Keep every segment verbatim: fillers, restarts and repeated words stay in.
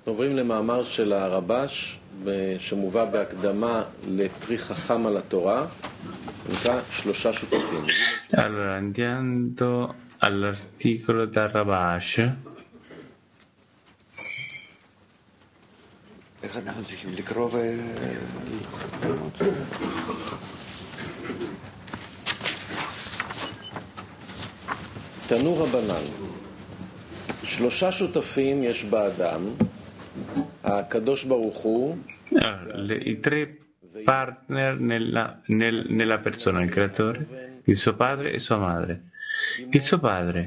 עוברים למאמר של הרבש שמובא בהקדמה לפרי חכם על התורה, נקרא שלושה שותפים. Allora, andando all'articolo da Rabash, איך אנחנו צריכים לקרוא וללמוד? תנו רבנן, שלושה שותפים יש באדם, הקדוש ברוך הוא, le, i tre partner nella, nel, nella persona, il creatore, il suo padre e sua madre. Il suo padre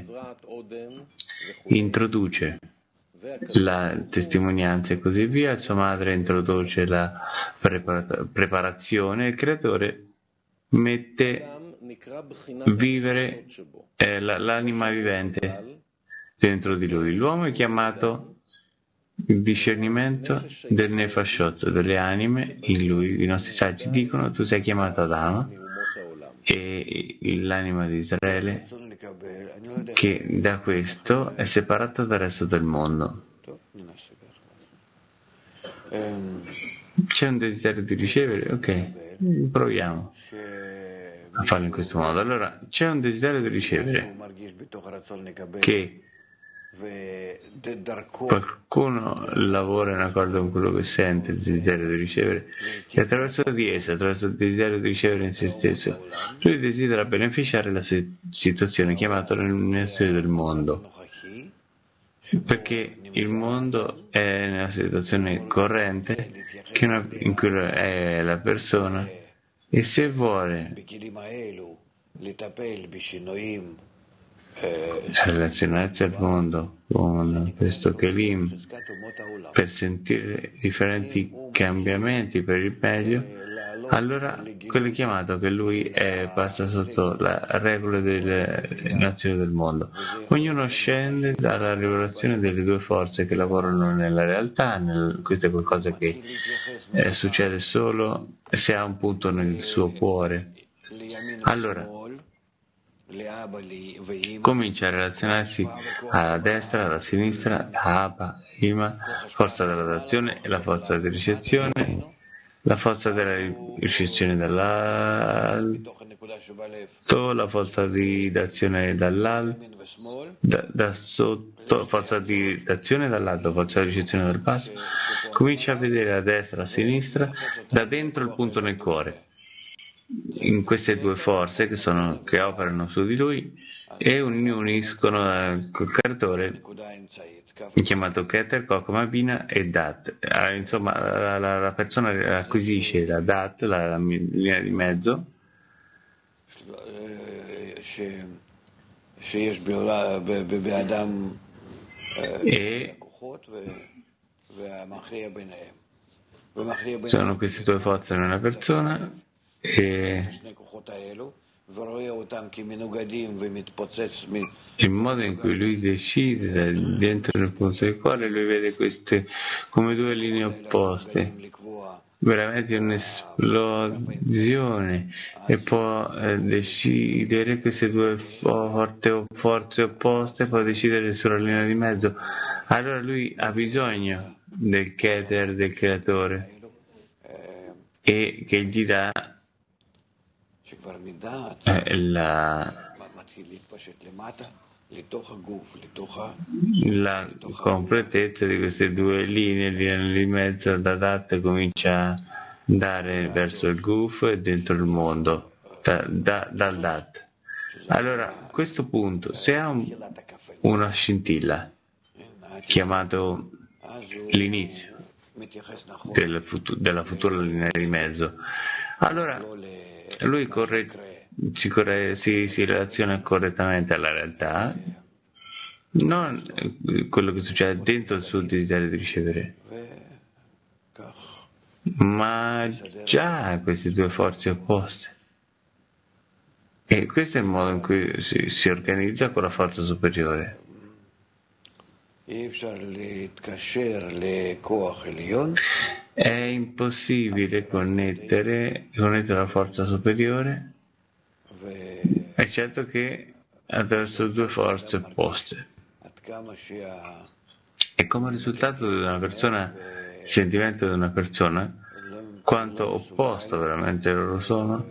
introduce la testimonianza e così via, sua madre introduce la prepara- preparazione, il creatore mette vivere eh, la, l'anima vivente dentro di lui. L'uomo è chiamato il discernimento del nefashot, delle anime in lui. I nostri saggi dicono: tu sei chiamato Adama, e l'anima di Israele che da questo è separata dal resto del mondo. C'è un desiderio di ricevere? Ok, proviamo a farlo in questo modo. Allora, c'è un desiderio di ricevere che qualcuno lavora in accordo con quello che sente, il desiderio di ricevere, e attraverso di esso, attraverso il desiderio di ricevere in se stesso, lui desidera beneficiare la situazione chiamata l'unione del mondo, perché il mondo è nella situazione corrente che una, in cui è la persona, e se vuole relazionarsi al mondo con questo Kelim per sentire differenti cambiamenti per il meglio, allora quello è chiamato che lui è, passa sotto la regola delle nazioni del mondo. Ognuno scende dalla rivelazione delle due forze che lavorano nella realtà. Nel, questo è qualcosa che eh, succede solo se ha un punto nel suo cuore. Allora comincia a relazionarsi alla destra, alla sinistra, Abba, Ima, forza della dazione e la forza di ricezione, la forza della ricezione dall'alto, la forza di dazione dall'alto, da, da sotto, forza di dazione dall'alto, forza di ricezione dal basso. Comincia a vedere a destra, a sinistra, da dentro il punto nel cuore, in queste due forze che, sono, che operano su di lui e uniscono eh, col creatore chiamato Keter, Kokma, Bina e Dat. Eh, insomma, la, la, la persona acquisisce la Dat, la, la linea di mezzo, e sono queste due forze nella persona, e il modo in cui lui decide dentro nel punto del cuore, lui vede queste come due linee opposte, veramente un'esplosione, e può eh, decidere queste due forze, forze opposte, può decidere sulla linea di mezzo. Allora lui ha bisogno del Keter, del creatore, e che gli dà eh, la, la completezza di queste due linee, linee di mezzo. Da Dat comincia a andare verso il Guf e dentro il mondo, da, da, dal Dat. Allora, a questo punto, se ha un, una scintilla chiamato l'inizio del futu- della futura linea di mezzo, allora lui corre, si, corre, si, si relaziona correttamente alla realtà, non quello che succede dentro il suo desiderio di ricevere, ma già queste due forze opposte. E questo è il modo in cui si, si organizza con la forza superiore. È impossibile connettere, connettere la forza superiore, eccetto che attraverso due forze opposte. E come risultato di una persona, il sentimento di una persona, quanto opposto veramente loro sono,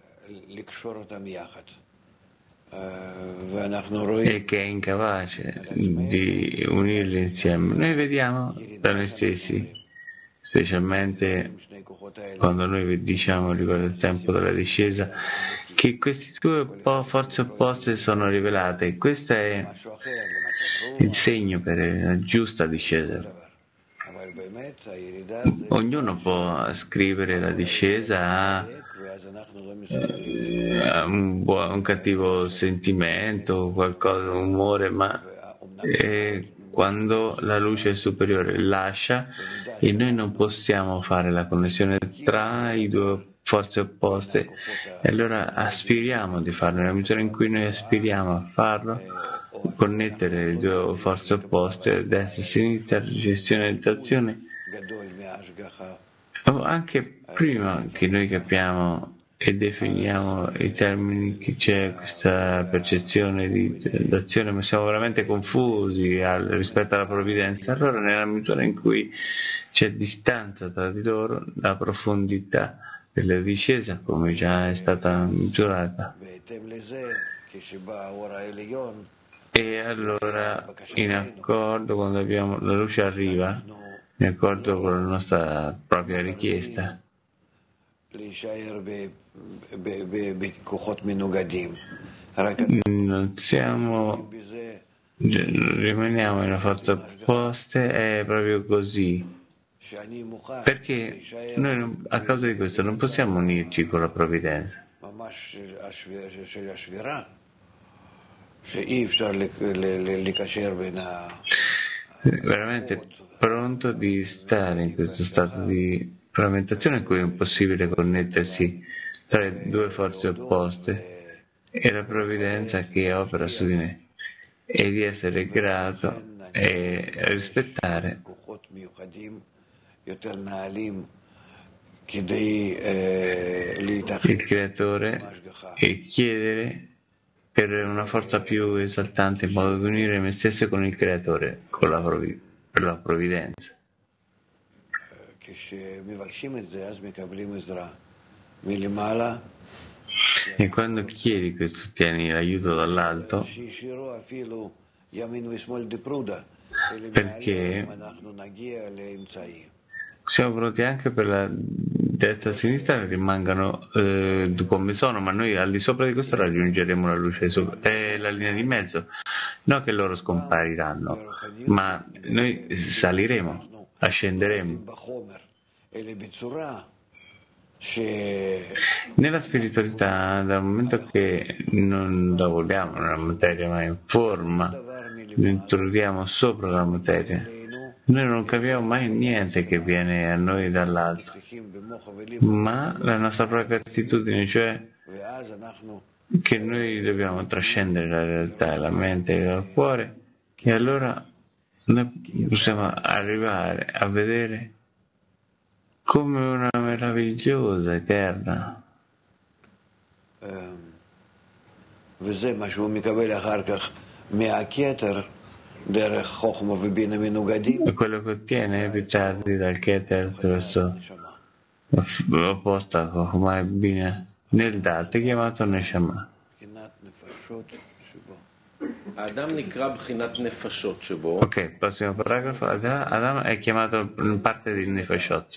e che è incapace di unirli insieme. Noi vediamo da noi stessi, specialmente quando noi diciamo riguardo il tempo della discesa, che queste due forze opposte sono rivelate. Questo è il segno per la giusta discesa. Ognuno può scrivere la discesa a, eh, a un, buon, un cattivo sentimento, qualcosa, un umore, ma eh, quando la luce superiore lascia e noi non possiamo fare la connessione tra i due forze opposte, e allora aspiriamo di farlo. Nella misura in cui noi aspiriamo a farlo, connettere le due forze opposte, destra e sinistra, gestionalizzazione, o anche prima che noi capiamo e definiamo i termini, che c'è questa percezione di d'azione, ma siamo veramente confusi al, rispetto alla provvidenza. Allora, nella misura in cui c'è distanza tra di loro, la profondità della discesa, come già è stata misurata, e allora in accordo, quando abbiamo la luce arriva, in accordo con la nostra propria richiesta, non siamo, rimaniamo in forze opposte, è proprio così, perché noi non, a causa di questo non possiamo unirci con la provvidenza. Veramente pronto di stare in questo stato di frammentazione in cui è impossibile connettersi tra le due forze opposte e la provvidenza che opera su di me, e di essere grato e rispettare il creatore e chiedere per una forza più esaltante, in modo da unire me stesso con il creatore, con la, provvi- per la provvidenza. E quando chiedi questo, ottieni l'aiuto dall'alto, perché siamo pronti anche per la destra e sinistra che rimangano eh, come sono, ma noi al di sopra di questo raggiungeremo la luce sopra, eh, la linea di mezzo, non che loro scompariranno, ma noi saliremo, ascenderemo. Nella spiritualità, dal momento che non lavoriamo nella materia ma in forma, lo intrudiamo sopra la materia, noi non capiamo mai niente che viene a noi dall'alto, ma la nostra propria attitudine, cioè che noi dobbiamo trascendere la realtà, la mente e il cuore, e allora noi possiamo arrivare a vedere come una meravigliosa eterna. E quello che ottiene più tardi dal Keter attraverso l'opposta Chokhmah e Bina nel Dhat, chiamato Neshama. Ok, prossimo paragrafo. Adam è chiamato parte di Nefashot.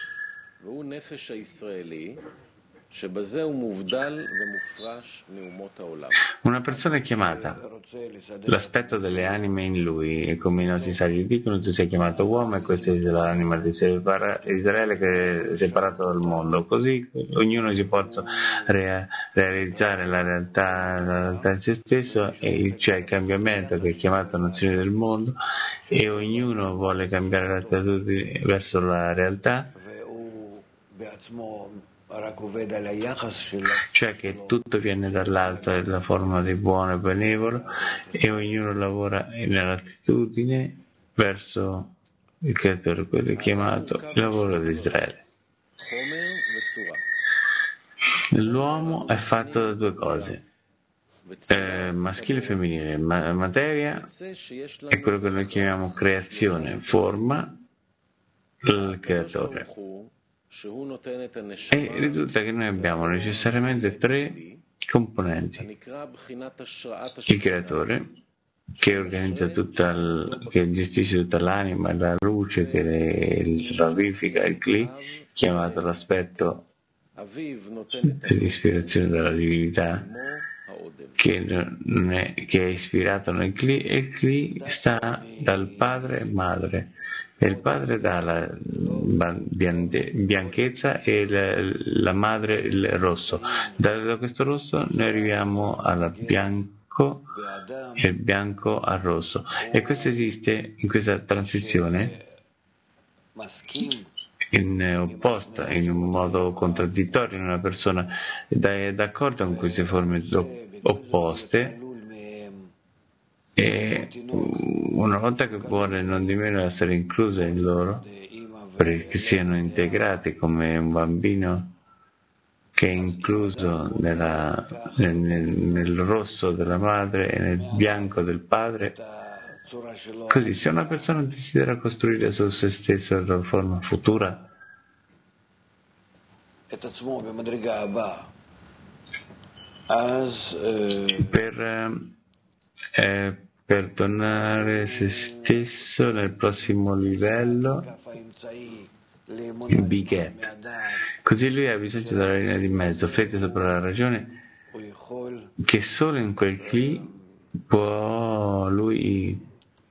Una persona è chiamata l'aspetto delle anime in lui, e come i nostri saggi dicono, tu sei chiamato uomo e questa è l'anima di Israele che è separato dal mondo, così ognuno si può rea- realizzare la realtà, la realtà in se stesso, e c'è il cambiamento che è chiamato nazione del mondo, e ognuno vuole cambiare l'attitudine verso la realtà, cioè che tutto viene dall'alto, è la forma di buono e benevolo, e ognuno lavora nell'attitudine verso il creatore, quello chiamato il lavoro di Israele. L'uomo è fatto da due cose, eh, maschile e femminile. Ma- materia è quello che noi chiamiamo creazione, forma, il creatore. E risulta che noi abbiamo necessariamente tre componenti: il creatore, che organizza tutta il, che gestisce tutta l'anima, la luce, che le- ravifica il Kli, chiamato l'aspetto dell'ispirazione della divinità, che, non è, che è ispirato nel Kli, e il Kli sta dal padre e madre, e il padre dà la ba- biande- bianchezza e la, la madre il rosso. Da, da questo rosso noi arriviamo al bianco, e il bianco al rosso, e questo esiste in questa transizione in opposta, in un modo contraddittorio in una persona, ed è d'accordo con queste forme opposte, e una volta che vuole non di meno essere incluse in loro, perché siano integrate come un bambino che è incluso nella, nel, nel, nel rosso della madre e nel bianco del padre. Così, se una persona desidera costruire su se stessa la forma futura, per eh, perdonare se stesso nel prossimo livello, il big gap, così lui ha bisogno della linea di mezzo, fede sopra la ragione, che solo in quel Kli può lui,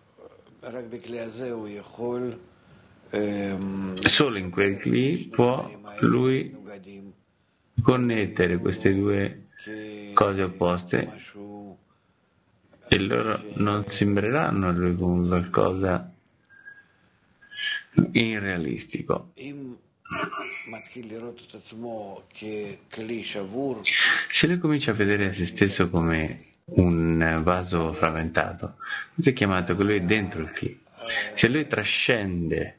solo in quel Kli può lui connettere queste due cose opposte, e loro non sembreranno a lui come qualcosa irrealistico. Se lui comincia a vedere se stesso come un vaso frammentato, questo è chiamato che lui è dentro il Kli. Se lui trascende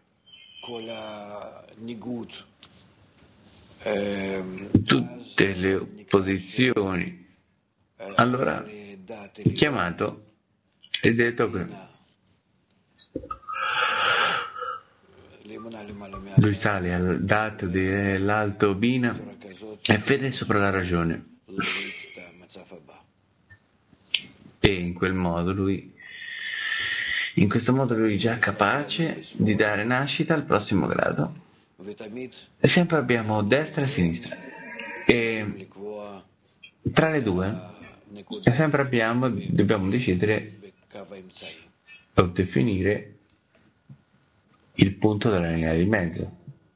tutte le opposizioni, allora è chiamato ed è detto che lui sale al dato dell'alto Bina e fede sopra la ragione, e in quel modo lui in questo modo lui è già capace di dare nascita al prossimo grado, e sempre abbiamo destra e sinistra, e tra le due e sempre abbiamo dobbiamo decidere o definire il punto della linea di mezzo,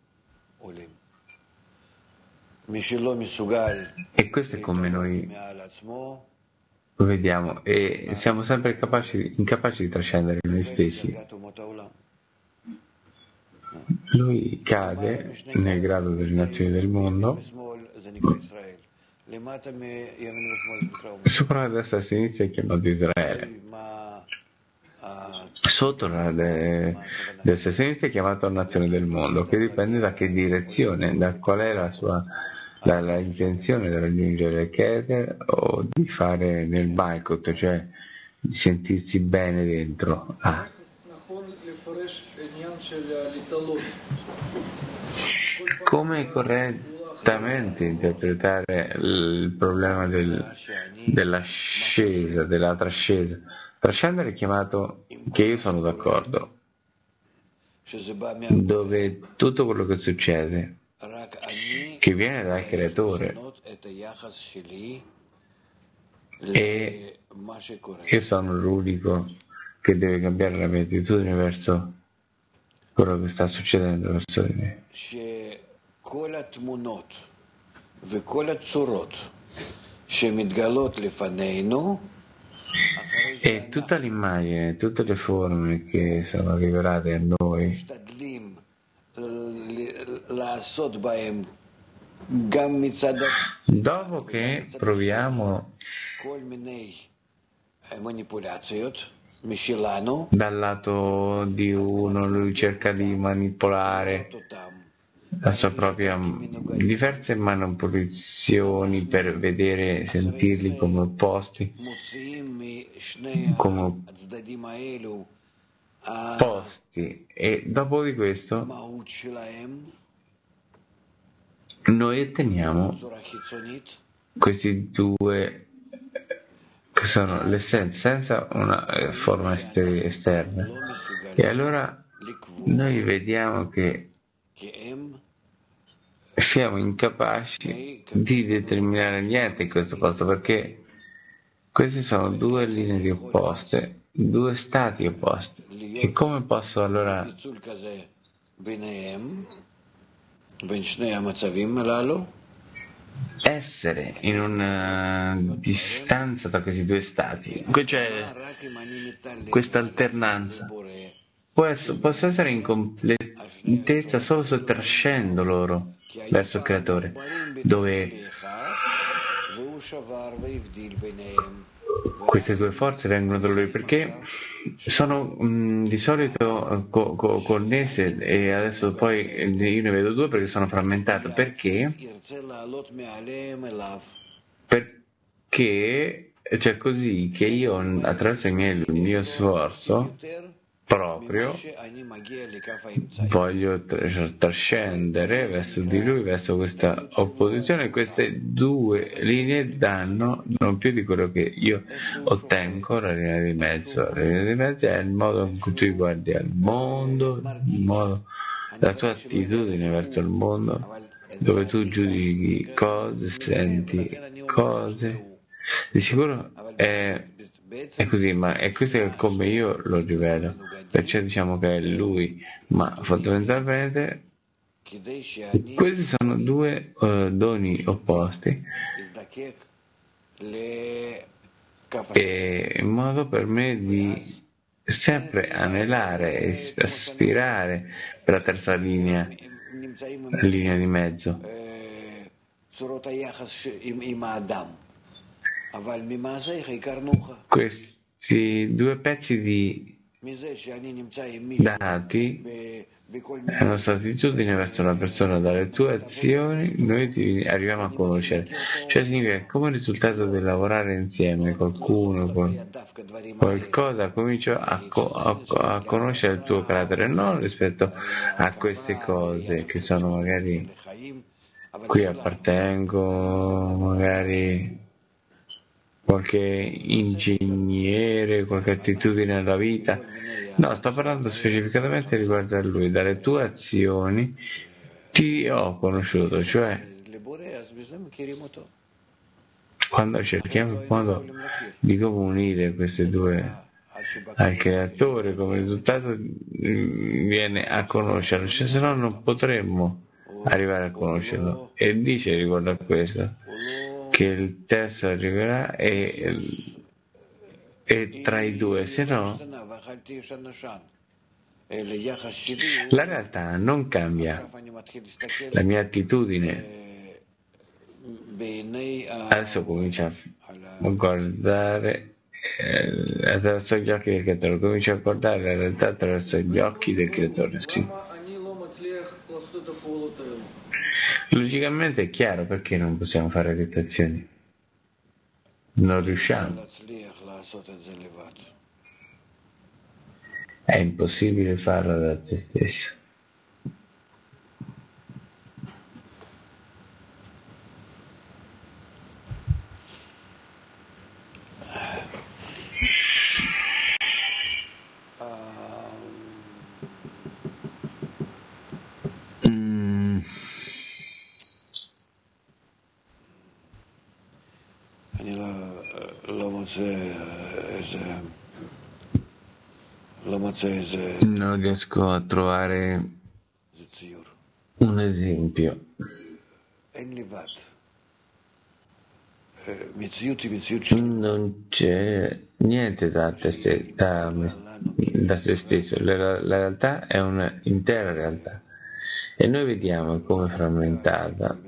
e questo è come noi lo vediamo, e siamo sempre capaci, incapaci di trascendere noi stessi. Lui cade nel grado delle nazioni del mondo, sopra la destra e a sinistra è chiamato Israele, sotto la de- destra e a sinistra è chiamato nazione del mondo, che dipende da che direzione, da qual è la sua la, la intenzione di raggiungere il Keter o di fare nel Baikot, cioè di sentirsi bene dentro. Ah. Come correttamente interpretare il problema del, dell'ascesa, della trascesa? Trascendere è chiamato che io sono d'accordo, dove tutto quello che succede, che viene dal creatore, e io sono l'unico che deve cambiare la mia attitudine verso quello che sta succedendo verso di me. E tutta l'immagine, tutte le forme che sono rivelate a noi, dopo che proviamo dal lato di uno, lui cerca di manipolare la sua propria diverse manipolizioni per vedere, sentirli come opposti, come opposti, e dopo di questo noi otteniamo questi due che sono l'essenza senza una forma esterna, e allora noi vediamo che siamo incapaci di determinare niente in questo posto, perché queste sono due linee di opposte, due stati opposti. E come posso allora essere in una distanza tra questi due stati? C'è questa alternanza. Può essere, posso essere in completezza solo sottrascendo loro verso il Creatore, dove queste due forze vengono da lui, perché sono mh, di solito co- co- connesse, e adesso poi io ne vedo due perché sono frammentato. Perché? Perché cioè così che io attraverso il mio, il mio sforzo proprio voglio trascendere verso di lui, verso questa opposizione. Queste due linee danno non più di quello che io ottengo. La linea di mezzo, la linea di mezzo è il modo in cui tu guardi al mondo, il modo, la tua attitudine verso il mondo, dove tu giudichi cose, senti cose. Di sicuro è È così, ma è questo è come io lo rivelo, perciò diciamo che è lui, ma fondamentalmente questi sono due uh, doni opposti, e in modo per me di sempre anelare e aspirare per la terza linea, la linea di mezzo. Questi due pezzi di dati è la nostra attitudine verso una persona. Dalle tue azioni noi ti arriviamo a conoscere, cioè significa che come risultato del lavorare insieme qualcuno con qualcosa comincio a, co- a, a conoscere il tuo carattere, non rispetto a queste cose che sono magari qui appartengo, magari qualche ingegnere, qualche attitudine alla vita. No, sto parlando specificatamente riguardo a lui. Dalle tue azioni ti ho conosciuto, cioè quando cerchiamo il modo di come unire queste due al creatore, come risultato viene a conoscerlo, cioè, se no non potremmo arrivare a conoscerlo. E dice riguardo a questo che il terzo arriverà e, e tra i due, se no la realtà non cambia. La mia attitudine adesso comincia a guardare eh, attraverso gli occhi del creatore, comincia a guardare la realtà attraverso gli occhi del creatore, sì. Logicamente è chiaro perché non possiamo fare meditazioni, non riusciamo, è impossibile farlo da te stesso. Non riesco a trovare un esempio. Non c'è niente da, te, da, da se stesso, la, la realtà è un'intera realtà e noi vediamo come frammentata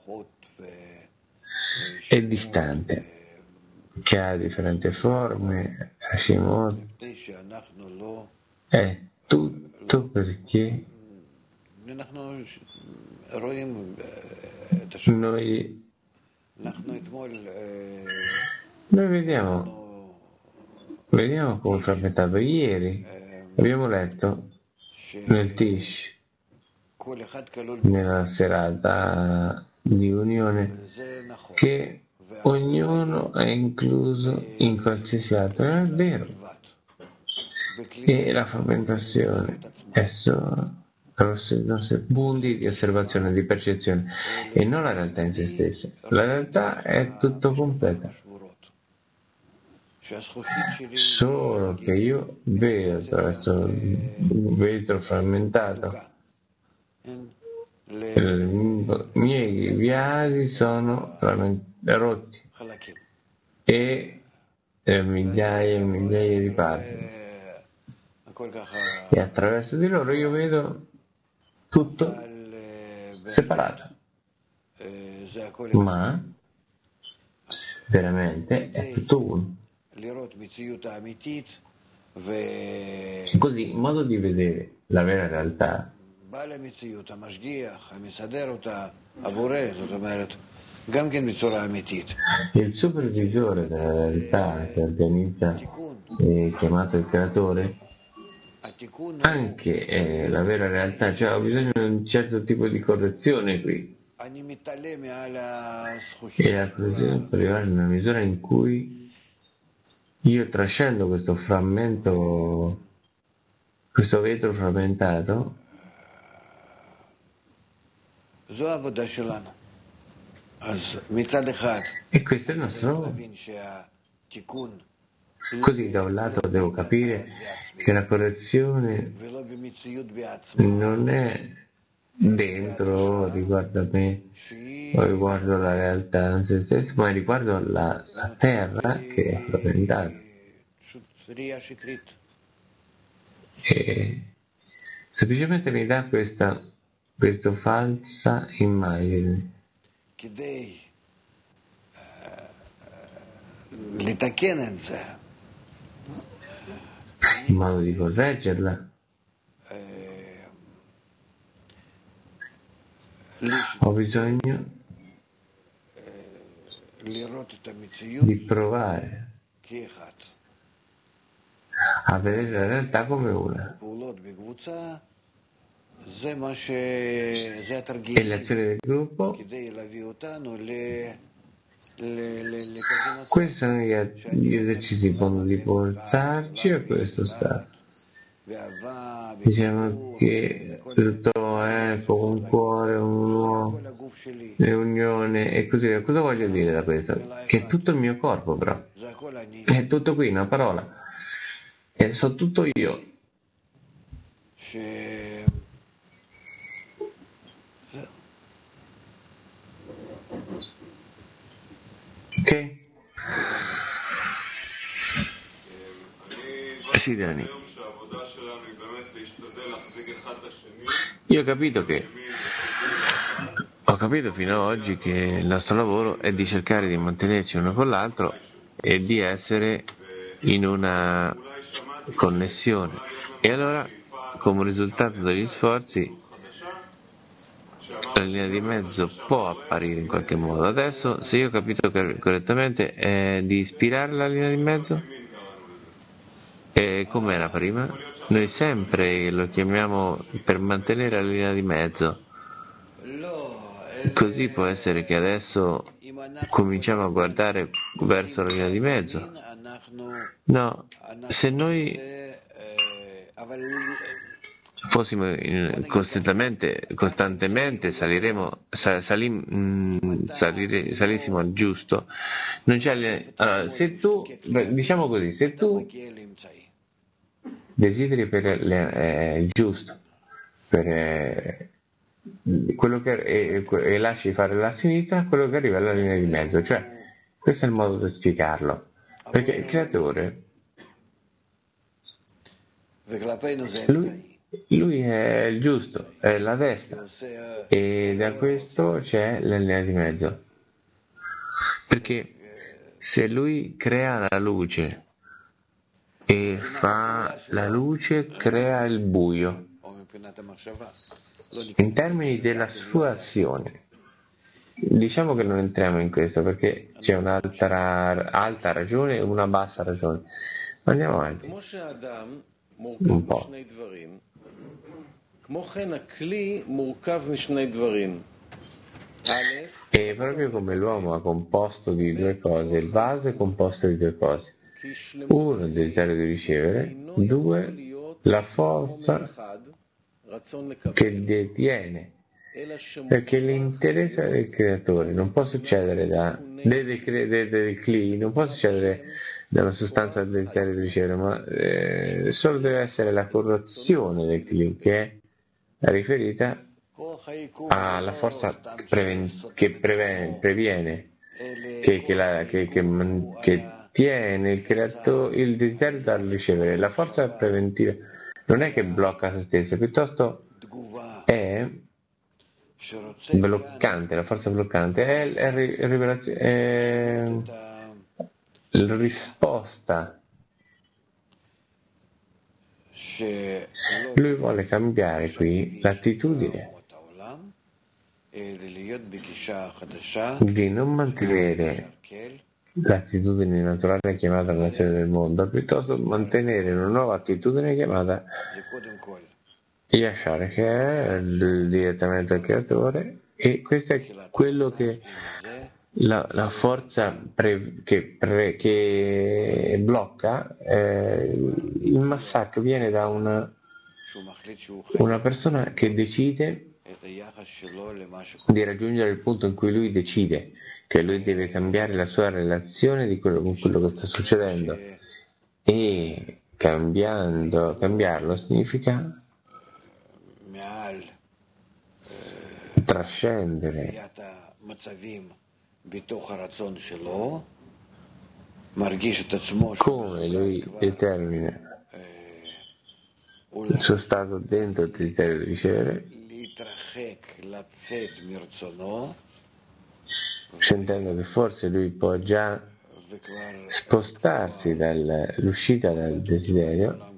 e distante, che ha differenti forme, Hashimot, è tutto perché אנחנו רואים את השם. Noi, אנחנו אתמול noi vediamo, vediamo come è frammentato. Ieri abbiamo letto nel Tish, כל אחד כלול nella serata di unione, בזה נכון. che ognuno è incluso in qualsiasi altro. Non è vero. E la frammentazione è solo i nostri punti di osservazione, di percezione, e non la realtà in se stessa. La realtà è tutto completa. Solo che io vedo attraverso il vetro frammentato, i miei viasi sono rotti e eh, migliaia e migliaia di parti, e attraverso di loro io vedo tutto separato, ma veramente è tutto uno. Così, in modo di vedere la vera realtà, il supervisore della realtà che organizza, eh, chiamato il creatore, anche eh, la vera realtà, cioè ho bisogno di un certo tipo di correzione qui, e la correzione può arrivare nella misura in cui io trascendo questo frammento, questo vetro frammentato. E questo è il nostro lavoro. Così da un lato devo capire che la correzione non è dentro, riguardo a me, o riguardo la realtà in se stessa, ma riguardo la, la terra che è frammentata. E semplicemente mi dà questa, questa falsa immagine. In modo di correggerla, ho bisogno di provare a vedere la realtà come una. E l'azione del gruppo, questi sono gli, gli esercizi in modo di portarci a questo stato. Diciamo che tutto è con un cuore, un uomo, unione e così via. Cosa voglio dire da questo? Che è tutto il mio corpo, però. È tutto qui, una parola. E so tutto io. Ok? Sì, Dani. Io ho capito che ho capito fino ad oggi che il nostro lavoro è di cercare di mantenerci uno con l'altro e di essere in una connessione, e allora come risultato degli sforzi la linea di mezzo può apparire in qualche modo. Adesso, se io ho capito correttamente, è di ispirare la linea di mezzo. E com'era prima? Noi sempre lo chiamiamo per mantenere la linea di mezzo. Così può essere che adesso cominciamo a guardare verso la linea di mezzo. No, se noi fossimo in, costantemente, costantemente saliremo, salim, salire, salissimo al giusto, non c'è, allora, se tu, diciamo così, se tu desideri per le, eh, il giusto, per eh, quello che e, e lasci fare la sinistra, quello che arriva alla linea di mezzo, cioè questo è il modo di spiegarlo, perché il creatore, lui Lui è il giusto, è la destra, e da questo c'è la linea di mezzo. Perché se lui crea la luce e fa la luce, crea il buio. in termini della sua azione. Diciamo che non entriamo in questo perché c'è un'alta alta ragione e una bassa ragione. Andiamo avanti un po'. E proprio come l'uomo è composto di due cose, il vaso è composto di due cose. Uno, il desiderio di ricevere; due, la forza che detiene, perché l'interesse del creatore non può succedere da del, del, del cli, non può succedere dalla sostanza del desiderio di ricevere, ma eh, solo deve essere la corruzione del cli, che è riferita alla forza che, preven- che preven- previene, che, che, la, che, che, che tiene il creatore, il desiderio da ricevere. La forza preventiva non è che blocca se stessa, piuttosto è bloccante. La forza bloccante è, è, è, è la risposta. Lui vuole cambiare qui l'attitudine di non mantenere l'attitudine naturale chiamata nazione del mondo, piuttosto mantenere una nuova attitudine chiamata Yashar, che è il, direttamente al creatore, e questo è quello che la, la forza pre, che, pre, che blocca. Eh, il massacro viene da una, una persona che decide di raggiungere il punto in cui lui decide che lui deve cambiare la sua relazione di quello, con quello che sta succedendo, e cambiando, cambiarlo significa trascendere come lui determina il suo stato dentro il desiderio di ricevere, sentendo che forse lui può già spostarsi dall'uscita dal desiderio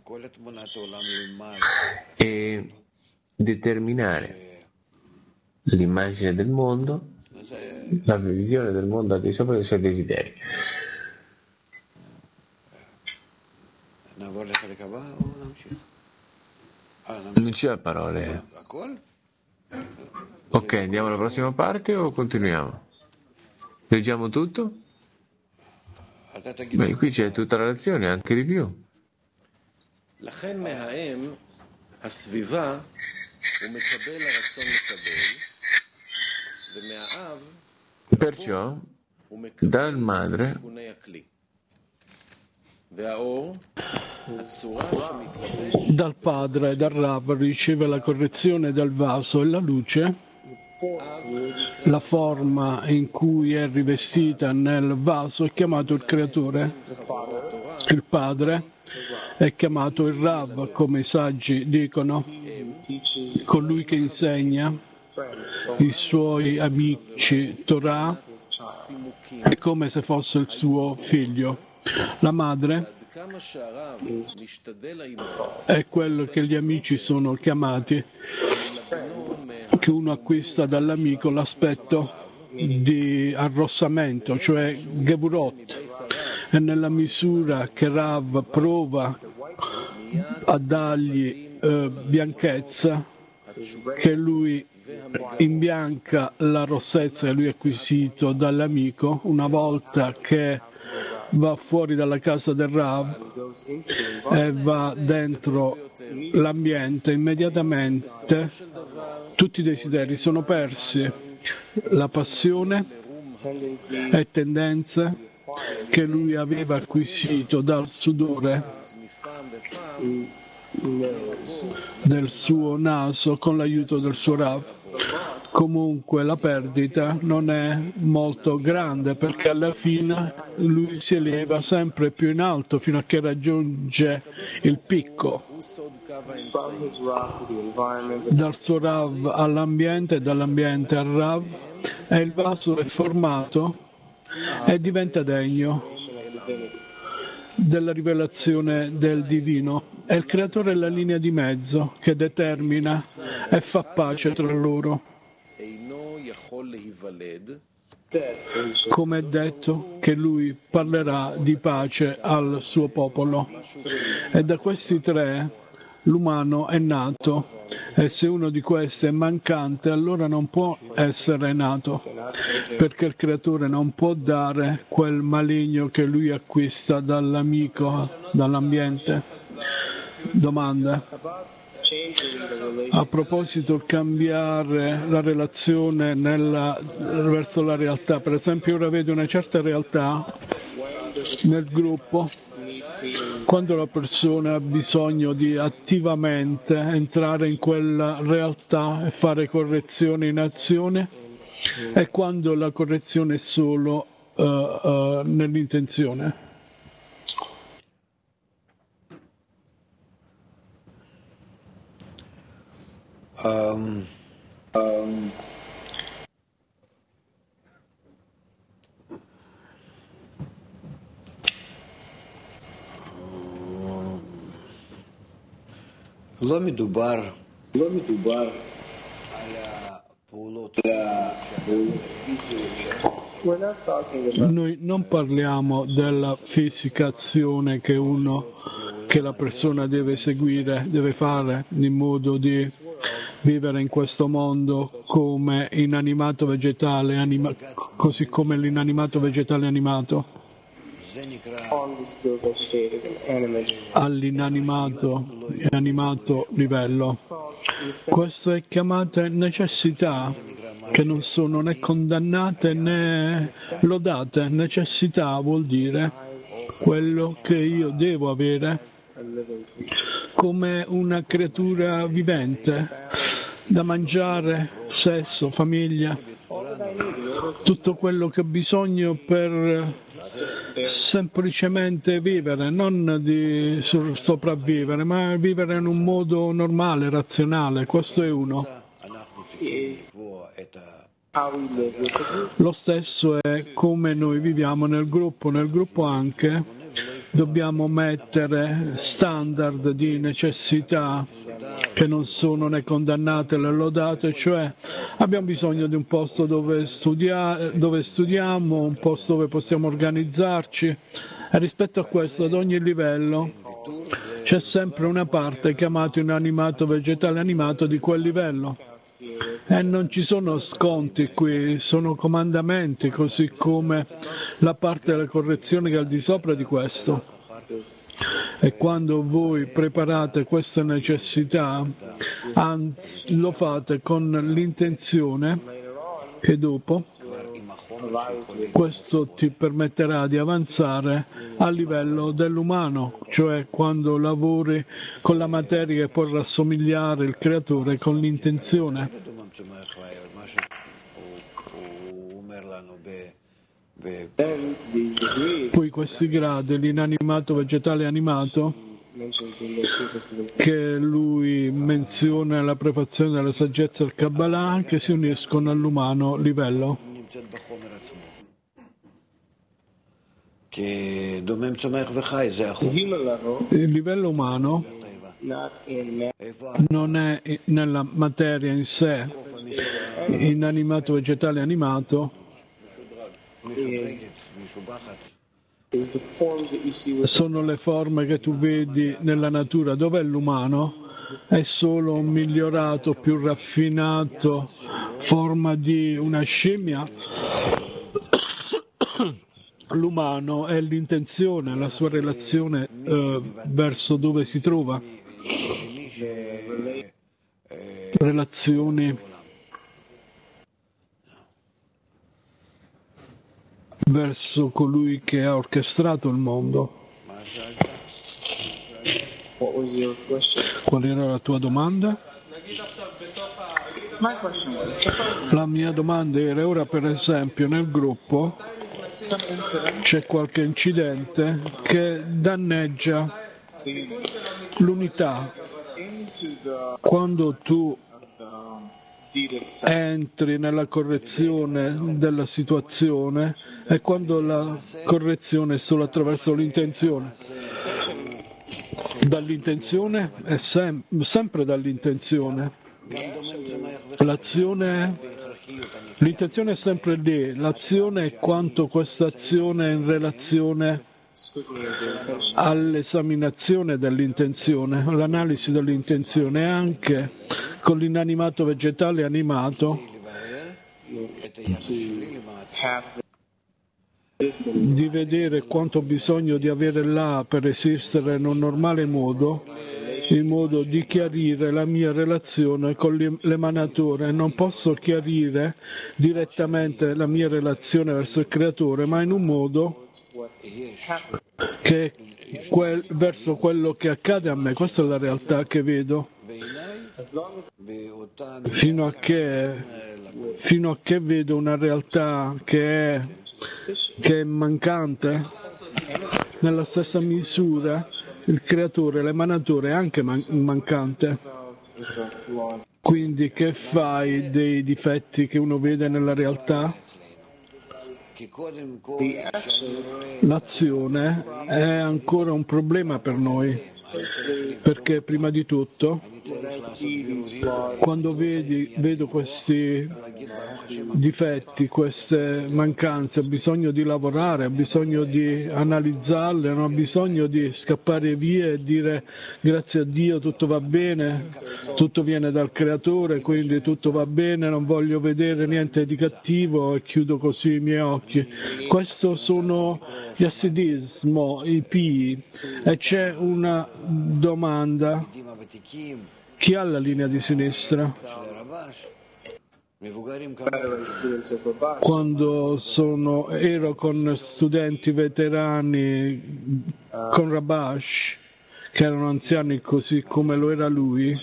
e determinare l'immagine del mondo, la visione del mondo al di sopra dei suoi desideri. Non c'è parole. Ok, andiamo alla prossima parte o continuiamo? Leggiamo tutto? Beh, qui c'è tutta la lezione, anche di più. Perciò dal madre dal padre e dal Rav riceve la correzione del vaso e la luce. La forma in cui è rivestita nel vaso è chiamato il creatore. Il padre è chiamato il Rav, come i saggi dicono, colui che insegna i suoi amici Torah è come se fosse il suo figlio. La madre è quello che gli amici sono chiamati, che uno acquista dall'amico l'aspetto di arrossamento, cioè Gevurot, e nella misura che Rav prova a dargli eh, bianchezza, che lui imbianca la rossezza che lui ha acquisito dall'amico, una volta che va fuori dalla casa del Rav e va dentro l'ambiente, immediatamente tutti i desideri sono persi, la passione e tendenze che lui aveva acquisito dal sudore del suo naso con l'aiuto del suo Rav. Comunque la perdita non è molto grande, perché alla fine lui si eleva sempre più in alto fino a che raggiunge il picco. Dal suo Rav all'ambiente, dall'ambiente al Rav, e il vaso è formato e diventa degno. della rivelazione del divino. È il creatore è la linea di mezzo che determina e fa pace tra loro. Come è detto che lui parlerà di pace al suo popolo. E da questi tre l'umano è nato, e se uno di questi è mancante allora non può essere nato, perché il creatore non può dare quel maligno che lui acquista dall'amico, dall'ambiente. Domanda. A proposito, cambiare la relazione nella, verso la realtà, per esempio ora vedo una certa realtà nel gruppo, quando la persona ha bisogno di attivamente entrare in quella realtà e fare correzione in azione, e quando la correzione è solo uh, uh, nell'intenzione. Um, um, לא מדובר על הפעולות Noi non parliamo della fisicazione che uno, che la persona deve seguire, deve fare in modo di vivere in questo mondo come inanimato vegetale, anima, così come l'inanimato vegetale animato, all'inanimato animato livello. Questo è chiamate necessità, che non sono né condannate né lodate. Necessità vuol dire quello che io devo avere come una creatura vivente, da mangiare, sesso, famiglia, tutto quello che ho bisogno per semplicemente vivere, non di sopravvivere, ma vivere in un modo normale, razionale. Questo è uno. Lo stesso è come noi viviamo nel gruppo. Nel gruppo anche dobbiamo mettere standard di necessità che non sono né condannate né lodate, cioè abbiamo bisogno di un posto dove, studia- dove studiamo, un posto dove possiamo organizzarci, e rispetto a questo ad ogni livello c'è sempre una parte chiamata inanimato vegetale animato di quel livello. E non ci sono sconti qui, sono comandamenti, così come la parte della correzione che è al di sopra di questo. E quando voi preparate questa necessità, lo fate con l'intenzione che dopo questo ti permetterà di avanzare a livello dell'umano, cioè quando lavori con la materia puoi rassomigliare il creatore con l'intenzione. Poi questi gradi, l'inanimato vegetale animato, che lui menziona nella prefazione della saggezza del Kabbalah, che si uniscono all'umano livello. Il livello umano non è nella materia in sé, inanimato vegetale animato, sono le forme che tu vedi nella natura. Dov'è l'umano? È solo un migliorato, più raffinato, forma di una scimmia. L'umano è l'intenzione, la sua relazione eh, verso dove si trova. Relazioni verso colui che ha orchestrato il mondo. Qual era la tua domanda? La mia domanda era, ora per esempio nel gruppo c'è qualche incidente che danneggia l'unità. Quando tu entri nella correzione della situazione, e quando la correzione è solo attraverso l'intenzione. Dall'intenzione è sem- sempre dall'intenzione. L'azione, l'intenzione è sempre lì, l'azione è quanto questa azione è in relazione all'esaminazione dell'intenzione, l'analisi dell'intenzione, e anche con l'inanimato vegetale e animato di vedere quanto ho bisogno di avere là per esistere in un normale modo, in modo di chiarire la mia relazione con l'emanatore. Non posso chiarire direttamente la mia relazione verso il creatore, ma in un modo che quel, verso quello che accade a me. Questa è la realtà che vedo. Fino a che, fino a che vedo una realtà che è, che è mancante, nella stessa misura il creatore, l'emanatore è anche man- mancante. Quindi che fai dei difetti che uno vede nella realtà? L'azione è ancora un problema per noi, perché prima di tutto, quando vedi, vedo questi difetti, queste mancanze, ho bisogno di lavorare, ho bisogno di analizzarle, non ho bisogno di scappare via e dire grazie a Dio tutto va bene, tutto viene dal creatore, quindi tutto va bene, non voglio vedere niente di cattivo e chiudo così i miei occhi. Questo sono gli assidismo, i P, e c'è una domanda: chi ha la linea di sinistra? Quando sono, ero con studenti veterani, con Rabash, che erano anziani così come lo era lui,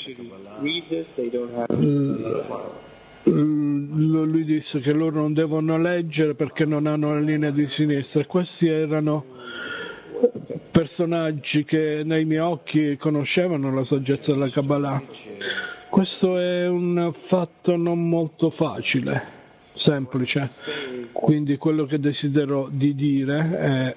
lui disse che loro non devono leggere perché non hanno la linea di sinistra. Questi erano personaggi che nei miei occhi conoscevano la saggezza della Kabbalah. Questo è un fatto non molto facile, semplice. Quindi quello che desidero di dire è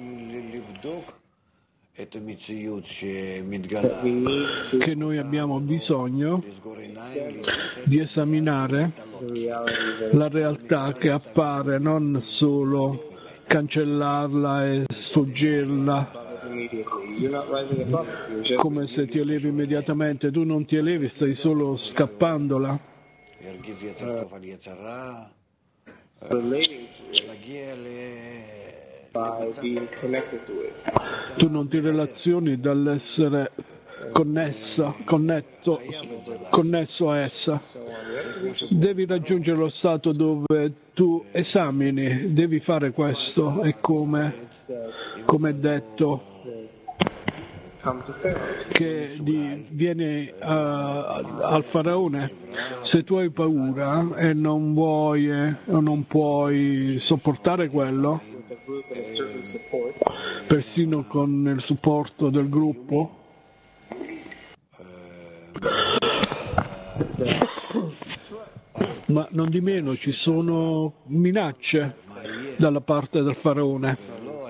che noi abbiamo bisogno di esaminare la realtà che appare, non solo cancellarla e sfuggirla come se ti elevi immediatamente. Tu non ti elevi, stai solo scappandola. Tu non ti relazioni dall'essere connessa, connetto, connesso a essa. Devi raggiungere lo stato dove tu esamini, devi fare questo, e come, come è detto, che di, vieni uh, al faraone, se tu hai paura e non vuoi o non puoi sopportare quello, persino con il supporto del gruppo, ma non di meno ci sono minacce dalla parte del faraone,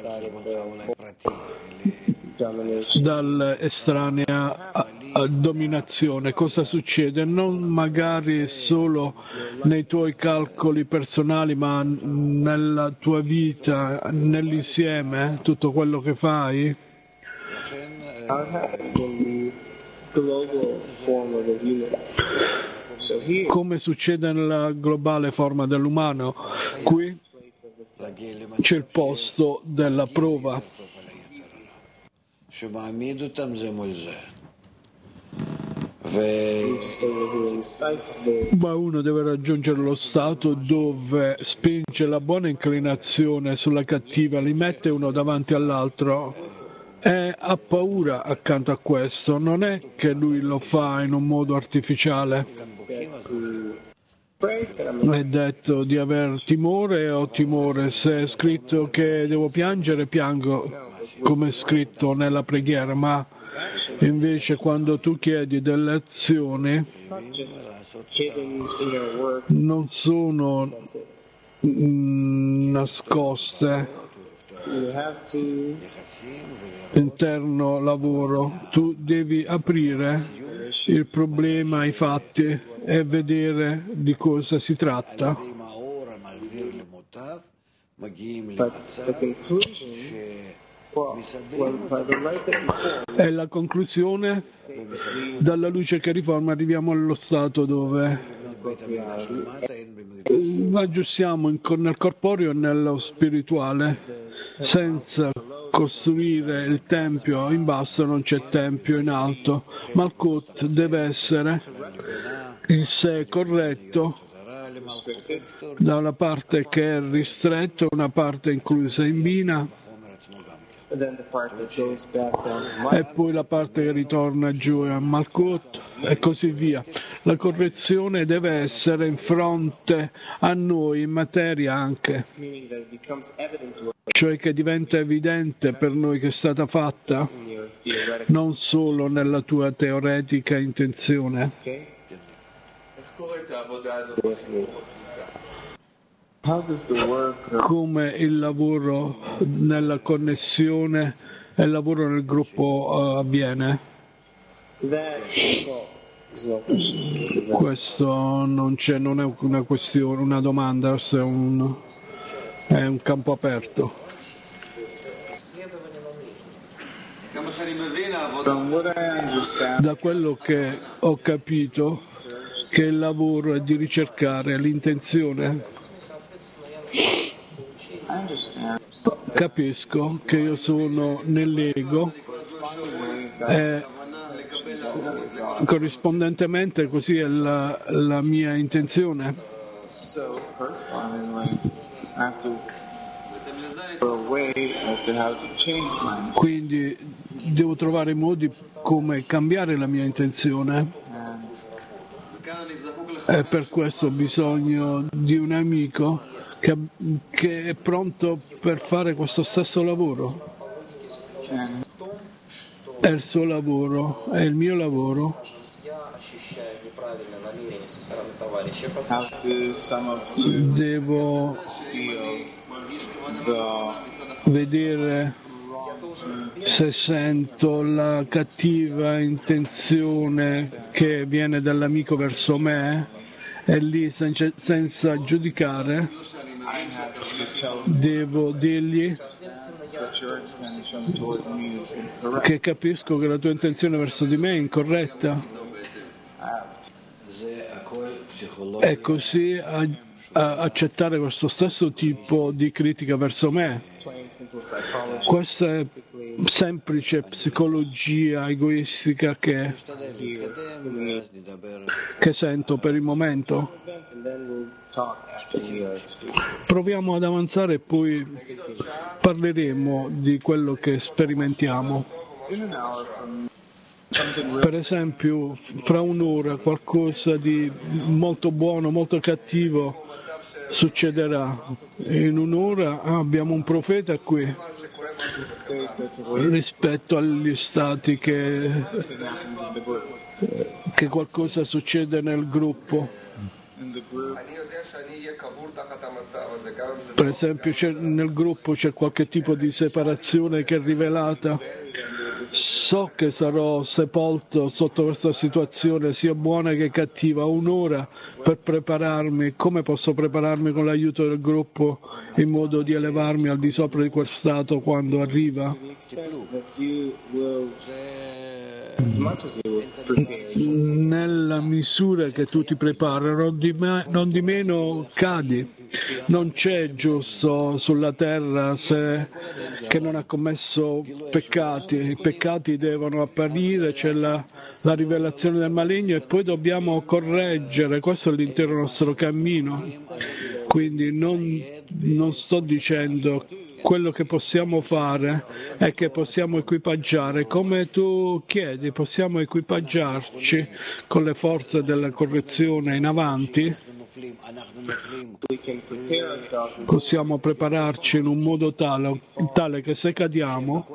dall'estranea dominazione. Cosa succede? Non magari solo nei tuoi calcoli personali, ma nella tua vita, nell'insieme, tutto quello che fai. Come succede nella globale forma dell'umano, qui c'è il posto della prova. Ma uno deve raggiungere lo stato dove spinge la buona inclinazione sulla cattiva, li mette uno davanti all'altro e ha paura accanto a questo. Non è che lui lo fa in un modo artificiale. È detto di aver timore, ho timore. Se è scritto che devo piangere, piango, come è scritto nella preghiera, ma invece quando tu chiedi delle azioni non sono mh, nascoste. Interno lavoro, tu devi aprire il problema ai fatti e vedere di cosa si tratta. E la conclusione, dalla luce che riforma arriviamo allo stato dove aggiustiamo nel corporeo e nello spirituale. Senza costruire il tempio in basso non c'è tempio in alto. Malkut deve essere il sé corretto da una parte che è ristretto, una parte inclusa in Bina e poi la parte che ritorna giù a Malkut e così via. La correzione deve essere in fronte a noi, in materia anche, cioè che diventa evidente per noi che è stata fatta, non solo nella tua teoretica intenzione. Come il lavoro nella connessione e il lavoro nel gruppo uh, avviene? Questo non, c'è, non è una questione, una domanda, questo è un, è un campo aperto. Da quello che ho capito, che il lavoro è di ricercare l'intenzione. Capisco che io sono nell'ego e corrispondentemente così è la, la mia intenzione. Quindi devo trovare modi come cambiare la mia intenzione e per questo ho bisogno di un amico che, che è pronto per fare questo stesso lavoro. È il suo lavoro, è il mio lavoro. Devo vedere se sento la cattiva intenzione che viene dall'amico verso me e lì senza, senza giudicare devo dirgli che capisco che la tua intenzione verso di me è incorretta e così a, a accettare questo stesso tipo di critica verso me. Questa è semplice psicologia egoistica che, che sento per il momento. Proviamo ad avanzare e poi parleremo di quello che sperimentiamo. Per esempio, fra un'ora qualcosa di molto buono, molto cattivo succederà. In un'ora ah, abbiamo un profeta qui rispetto agli stati che, che qualcosa succede nel gruppo. Per esempio c'è, nel gruppo c'è qualche tipo di separazione che è rivelata. So che sarò sepolto sotto questa situazione, sia buona che cattiva, un'ora per prepararmi. Come posso prepararmi con l'aiuto del gruppo in modo di elevarmi al di sopra di quel stato quando arriva? Nella misura che tu ti prepari, non di, me, non di meno cadi. Non c'è giusto sulla terra se, che non ha commesso peccati. I peccati devono apparire, c'è la, la rivelazione del maligno e poi dobbiamo correggere. Questo è l'intero nostro cammino. Quindi non, non sto dicendo quello che possiamo fare è che possiamo equipaggiare, come tu chiedi, possiamo equipaggiarci con le forze della correzione in avanti. Possiamo prepararci in un modo tale, tale che se cadiamo,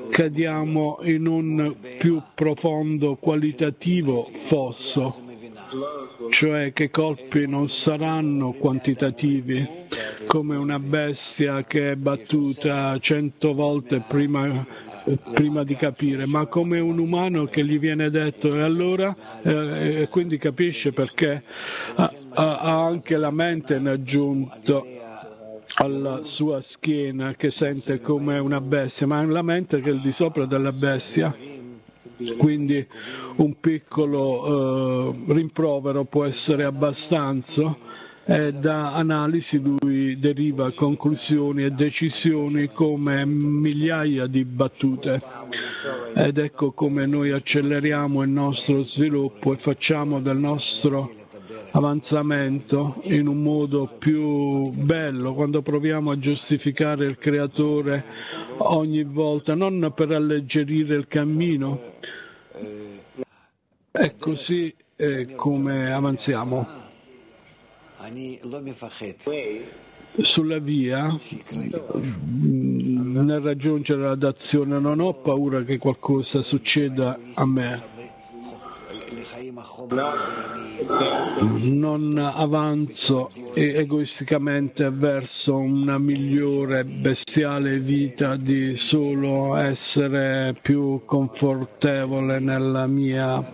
cadiamo in un più profondo qualitativo fosso cioè che i colpi non saranno quantitativi, come una bestia che è battuta cento volte prima, prima di capire, ma come un umano che gli viene detto e allora, eh, e quindi capisce perché ha, ha anche la mente in aggiunto alla sua schiena che sente come una bestia, ma la mente che è al di sopra della bestia. Quindi un piccolo eh, rimprovero può essere abbastanza e da analisi lui deriva conclusioni e decisioni come migliaia di battute, ed ecco come noi acceleriamo il nostro sviluppo e facciamo del nostro avanzamento in un modo più bello quando proviamo a giustificare il Creatore ogni volta, non per alleggerire il cammino. È così eh, come avanziamo. Sulla via nel raggiungere la dazione non ho paura che qualcosa succeda a me. Non avanzo egoisticamente verso una migliore bestiale vita di solo essere più confortevole nella mia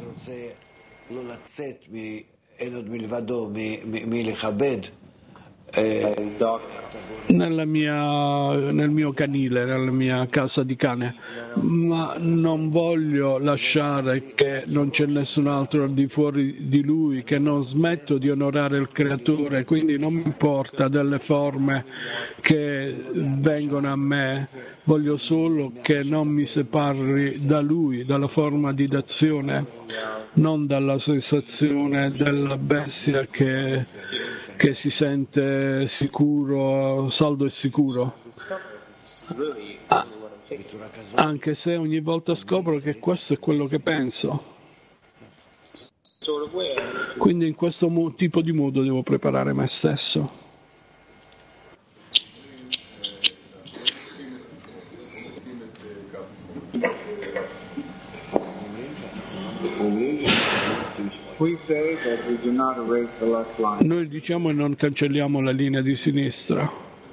nella mia nel mio canile, nella mia casa di cane, ma non voglio lasciare che non c'è nessun altro al di fuori di lui, che non smetto di onorare il Creatore, quindi non mi importa delle forme che vengono a me, voglio solo che non mi separi da lui, dalla forma di d'azione, non dalla sensazione della bestia che, che si sente sicuro, saldo e sicuro. Ah, anche se ogni volta scopro che questo è quello che penso. Quindi in questo mo- tipo di modo devo preparare me stesso. Noi diciamo e non cancelliamo la linea di sinistra.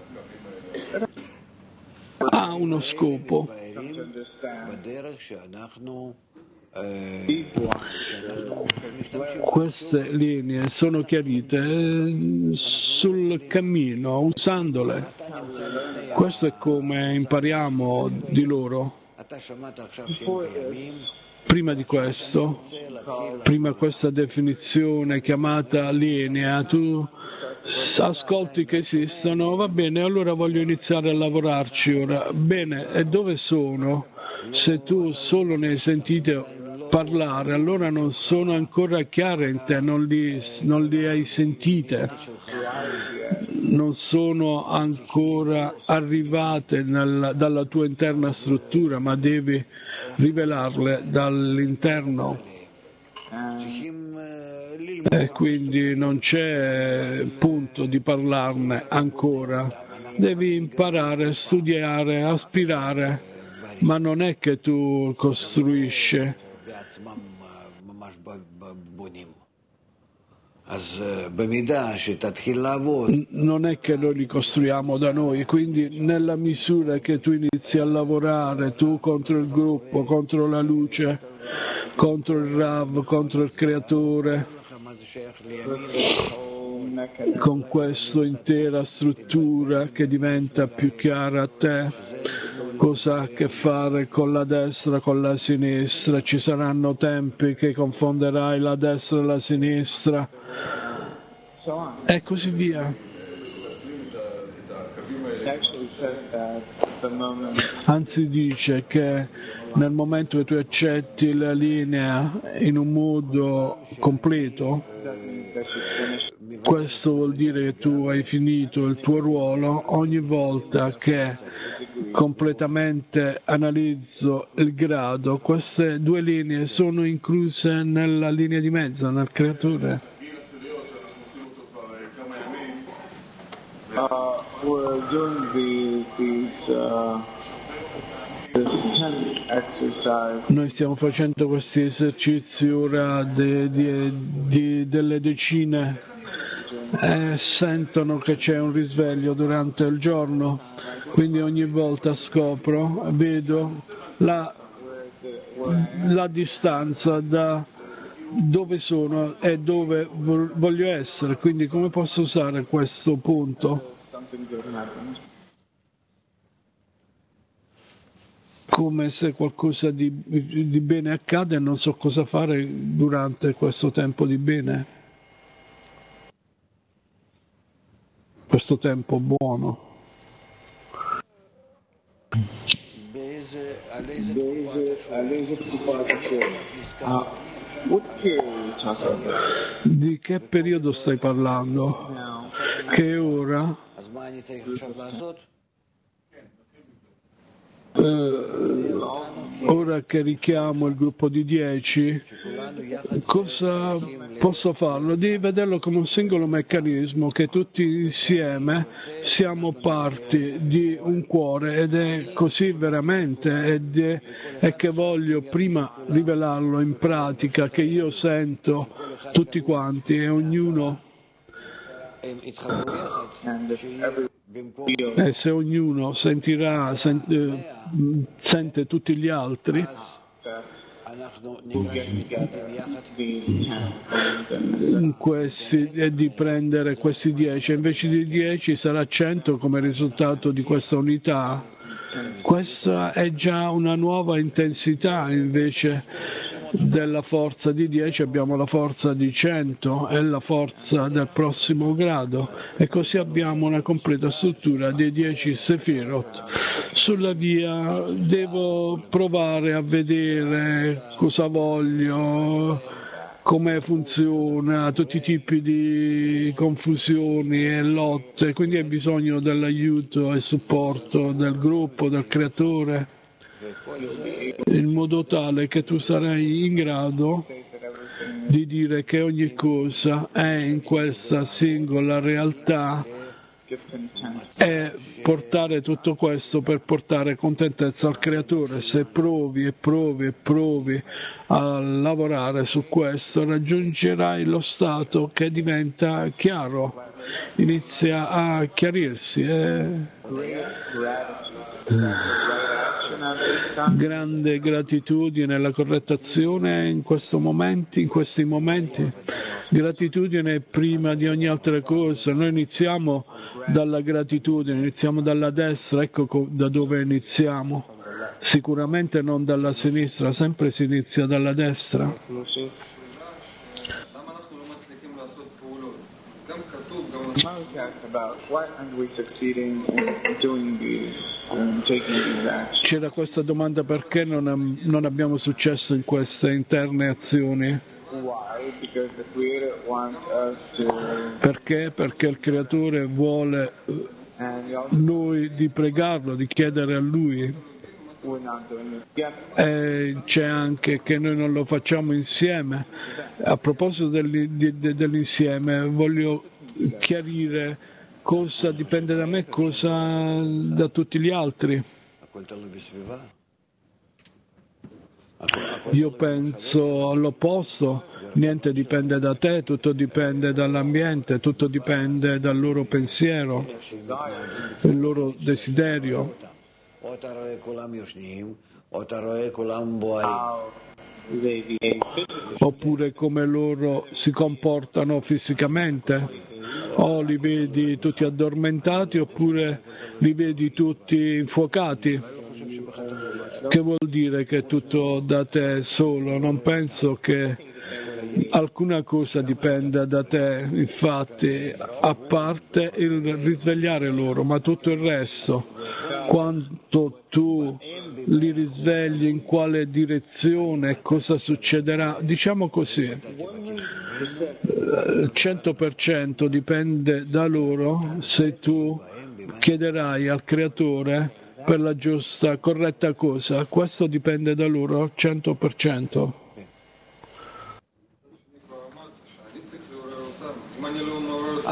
Ha uno scopo. Queste linee sono chiarite sul cammino, usandole. Questo è come impariamo di loro. Prima di questo, prima questa definizione chiamata linea, tu ascolti che esistono, va bene, allora voglio iniziare a lavorarci ora. Bene, e dove sono? Se tu solo ne hai sentito parlare, allora non sono ancora chiare in te, non li, non li hai sentite, non sono ancora arrivate nel, dalla tua interna struttura, ma devi rivelarle dall'interno. E quindi non c'è punto di parlarne ancora, devi imparare, studiare, aspirare, ma non è che tu costruisci. Non è che noi li costruiamo da noi, quindi nella misura che tu inizi a lavorare, tu contro il gruppo, contro la luce, contro il Rav, contro il Creatore, con questa intera struttura che diventa più chiara a te, cosa ha a che fare con la destra, con la sinistra, ci saranno tempi che confonderai la destra e la sinistra e così via. Anzi dice che nel momento che tu accetti la linea in un modo completo, questo vuol dire che tu hai finito il tuo ruolo. Ogni volta che completamente analizzo il grado, queste due linee sono incluse nella linea di mezzo, nel Creatore. Uh, we're doing the, these uh, Noi stiamo facendo questi esercizi ora de, de, de, delle decine e sentono che c'è un risveglio durante il giorno, quindi ogni volta scopro, vedo la, la distanza da dove sono e dove voglio essere, quindi come posso usare questo punto come se qualcosa di, di bene accade e non so cosa fare durante questo tempo di bene, questo tempo buono. Di che periodo stai parlando? Che ora? Eh, ora che richiamo il gruppo di dieci, cosa posso farlo? Di vederlo come un singolo meccanismo, che tutti insieme siamo parti di un cuore, ed è così veramente, ed è, è che voglio prima rivelarlo in pratica, che io sento tutti quanti e ognuno. E se ognuno sentirà, sente, sente tutti gli altri, questi, e di prendere questi dieci, invece di dieci sarà cento come risultato di questa unità. Questa è già una nuova intensità, invece della forza di dieci abbiamo la forza di cento e la forza del prossimo grado, e così abbiamo una completa struttura dei dieci Sefirot. Sulla via devo provare a vedere cosa voglio, come funziona, tutti i tipi di confusioni e lotte, quindi hai bisogno dell'aiuto e supporto del gruppo, del creatore, in modo tale che tu sarai in grado di dire che ogni cosa è in questa singola realtà e portare tutto questo per portare contentezza al creatore. Se provi e provi e provi a lavorare su questo, raggiungerai lo stato che diventa chiaro, inizia a chiarirsi. E... grande gratitudine, la corretta azione in questo momento, in questi momenti. Gratitudine prima di ogni altra cosa. Noi iniziamo dalla gratitudine, iniziamo dalla destra, ecco da dove iniziamo, sicuramente non dalla sinistra, sempre si inizia dalla destra. C'era questa domanda: perché non, non abbiamo successo in queste interne azioni? Perché? Perché il creatore vuole noi di pregarlo, di chiedere a lui. E c'è anche che noi non lo facciamo insieme. A proposito dell'insieme, voglio chiarire cosa dipende da me e cosa da tutti gli altri. Io penso all'opposto, niente dipende da te, tutto dipende dall'ambiente, tutto dipende dal loro pensiero, il loro desiderio. Oppure come loro si comportano fisicamente, o li vedi tutti addormentati oppure li vedi tutti infuocati. Che vuol dire che è tutto da te solo? Non penso che alcuna cosa dipenda da te, infatti, a parte il risvegliare loro, ma tutto il resto, quanto tu li risvegli, in quale direzione, cosa succederà, diciamo così, cento per cento dipende da loro se tu chiederai al creatore per la giusta, corretta cosa. Questo dipende da loro cento per cento.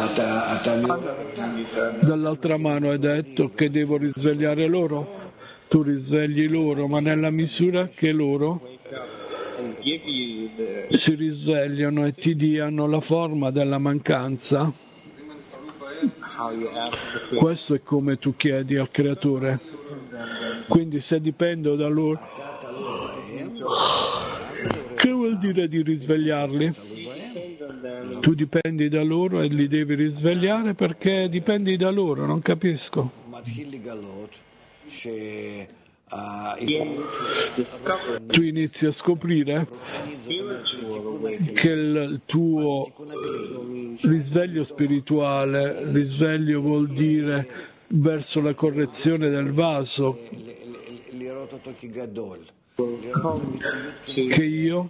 Dall'altra mano hai detto che devo risvegliare loro. tu risvegli loro, ma nella misura che loro si risvegliano e ti diano la forma della mancanza. Questo è come tu chiedi al Creatore. Quindi se dipendo da loro, che vuol dire di risvegliarli? Tu dipendi da loro e li devi risvegliare perché dipendi da loro, non capisco. Tu inizi a scoprire che il tuo risveglio spirituale, risveglio vuol dire verso la correzione del vaso, che io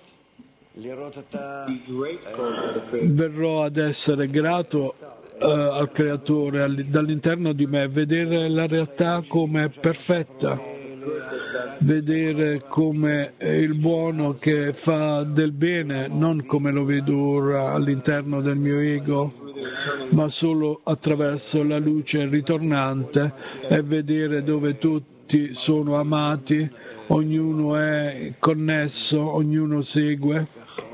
verrò ad essere grato uh, al Creatore dall'interno di me, vedere la realtà come perfetta, vedere come il buono che fa del bene, non come lo vedo ora all'interno del mio ego, ma solo attraverso la luce ritornante, e vedere dove tutti sono amati, ognuno è connesso, ognuno segue.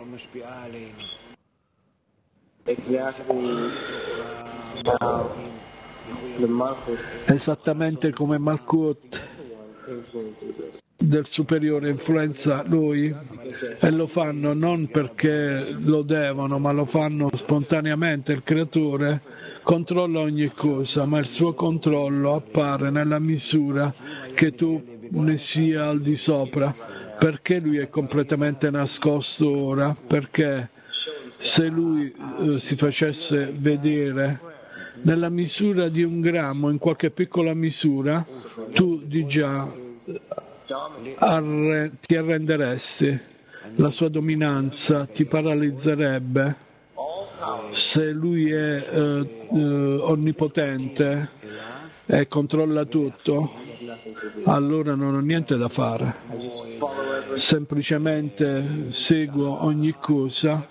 Esattamente come Malkut del superiore influenza noi, e lo fanno non perché lo devono, ma lo fanno spontaneamente. Il Creatore controlla ogni cosa, ma il suo controllo appare nella misura che tu ne sia al di sopra. Perché lui è completamente nascosto ora? Perché se lui eh, si facesse vedere nella misura di un grammo, in qualche piccola misura, tu di già arre- ti arrenderesti, la sua dominanza ti paralizzerebbe. Se lui è eh, eh, onnipotente e controlla tutto, allora non ho niente da fare, semplicemente seguo ogni cosa.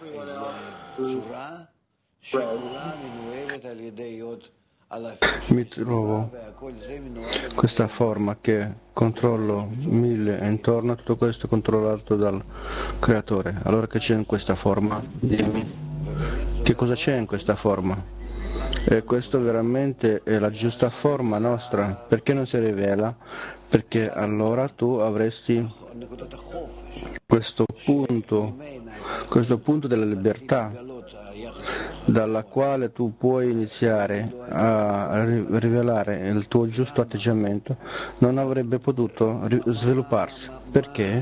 Mi trovo questa forma che controllo mille e intorno a tutto questo è controllato dal Creatore. Allora che c'è in questa forma? Dimmi, che cosa c'è in questa forma? E questo veramente è la giusta forma nostra. Perché non si rivela? Perché allora tu avresti questo punto, questo punto della libertà, dalla quale tu puoi iniziare a rivelare il tuo giusto atteggiamento, non avrebbe potuto svilupparsi. Perché?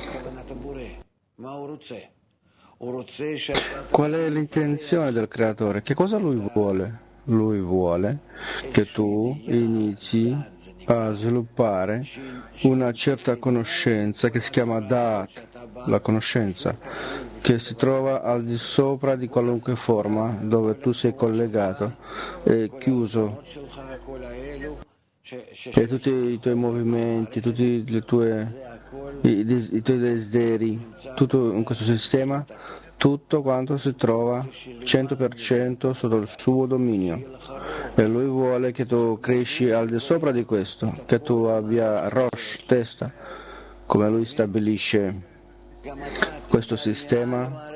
Qual è l'intenzione del Creatore? Che cosa Lui vuole? Lui vuole che tu inizi a sviluppare una certa conoscenza che si chiama Da'at, la conoscenza, che si trova al di sopra di qualunque forma dove tu sei collegato e chiuso, e tutti i tuoi movimenti, tutti le tue, i, i tuoi desideri, tutto in questo sistema, tutto quanto si trova cento per cento sotto il suo dominio, e lui vuole che tu cresci al di sopra di questo, che tu abbia Rosh, testa, come lui stabilisce questo sistema,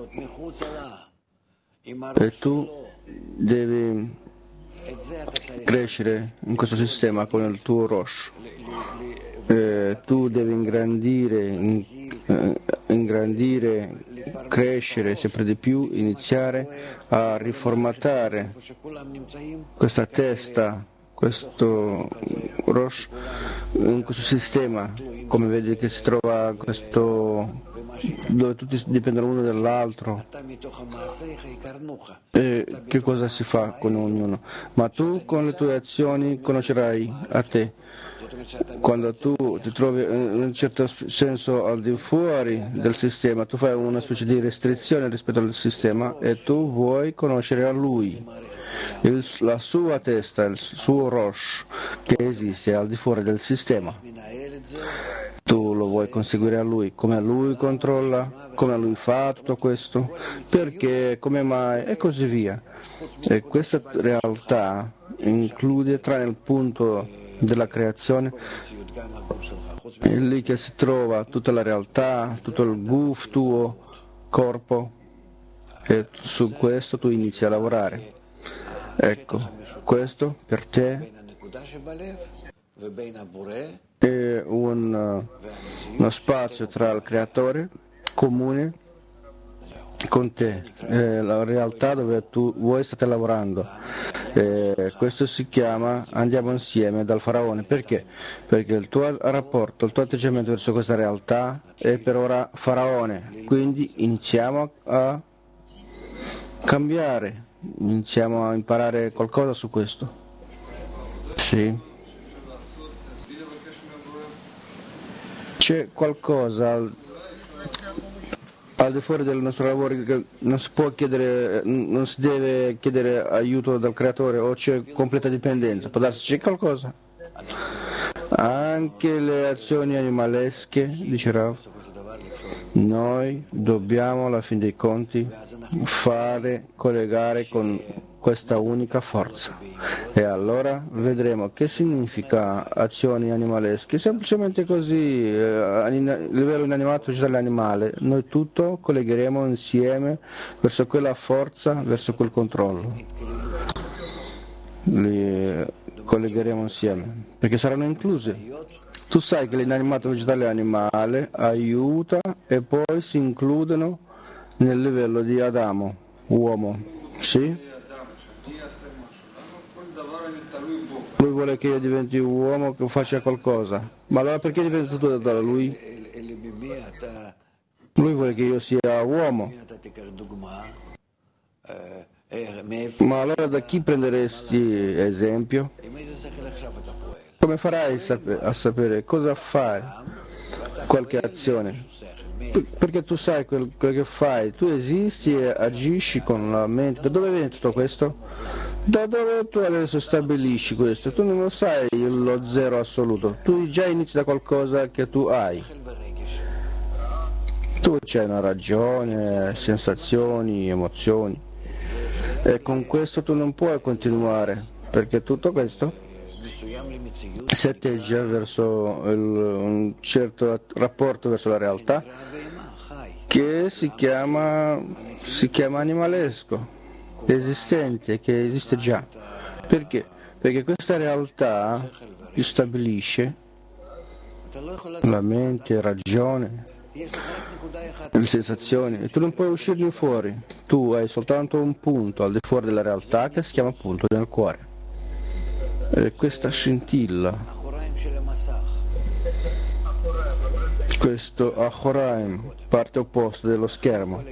e tu devi crescere in questo sistema con il tuo Rosh. Eh, tu devi ingrandire, in, eh, ingrandire, crescere sempre di più, iniziare a riformatare questa testa, questo Rosh, in questo sistema, come vedi che si trova questo, dove tutti dipendono l'uno dall'altro. E che cosa si fa con ognuno? Ma tu con le tue azioni conoscerai a te. Quando tu ti trovi in un certo senso al di fuori del sistema, tu fai una specie di restrizione rispetto al sistema e tu vuoi conoscere a lui, il, la sua testa, il suo Rosh che esiste al di fuori del sistema. Tu lo vuoi conseguire a lui, come lui controlla, come lui fa tutto questo, perché, come mai e così via. E questa realtà include, tranne il punto della creazione, è lì che si trova tutta la realtà, tutto il guf tuo, corpo, e su questo tu inizi a lavorare. Ecco, questo per te è un, uno spazio tra il creatore comune con te, è la realtà dove tu, voi state lavorando. E questo si chiama andiamo insieme dal faraone. Perché? Perché il tuo rapporto, il tuo atteggiamento verso questa realtà è per ora faraone, quindi iniziamo a cambiare, iniziamo a imparare qualcosa su questo. Sì. C'è qualcosa al, al di fuori del nostro lavoro che non si può chiedere, non si deve chiedere aiuto dal creatore, o c'è completa dipendenza? Può darsi c'è qualcosa? Anche le azioni animalesche, dice Rav, noi dobbiamo alla fine dei conti fare, collegare con questa unica forza, e allora vedremo che significa azioni animalesche. Semplicemente così, eh, a livello inanimato vegetale animale, noi tutto collegheremo insieme verso quella forza, verso quel controllo, li collegheremo insieme perché saranno incluse. Tu sai che l'inanimato vegetale animale aiuta e poi si includono nel livello di Adamo, uomo, sì? Lui vuole che io diventi uomo, che faccia qualcosa, ma allora perché dipende tutto da lui? Lui vuole che io sia uomo, ma allora da chi prenderesti esempio? Come farai a sapere cosa fai? Qualche azione? Perché tu sai quello che fai, tu esisti e agisci con la mente. Da dove viene tutto questo? Da dove tu adesso stabilisci questo? Tu non lo sai lo zero assoluto, tu già inizi da qualcosa che tu hai. Tu c'hai una ragione, sensazioni, emozioni, e con questo tu non puoi continuare, perché tutto questo si atteggia verso il, un certo rapporto verso la realtà che si chiama, si chiama animalesco, esistente, che esiste già. Perché? Perché questa realtà stabilisce la mente, ragione, le sensazioni, e tu non puoi uscirne fuori. Tu hai soltanto un punto al di fuori della realtà che si chiama punto nel cuore. E questa scintilla, questo Achoraim, parte opposta dello schermo.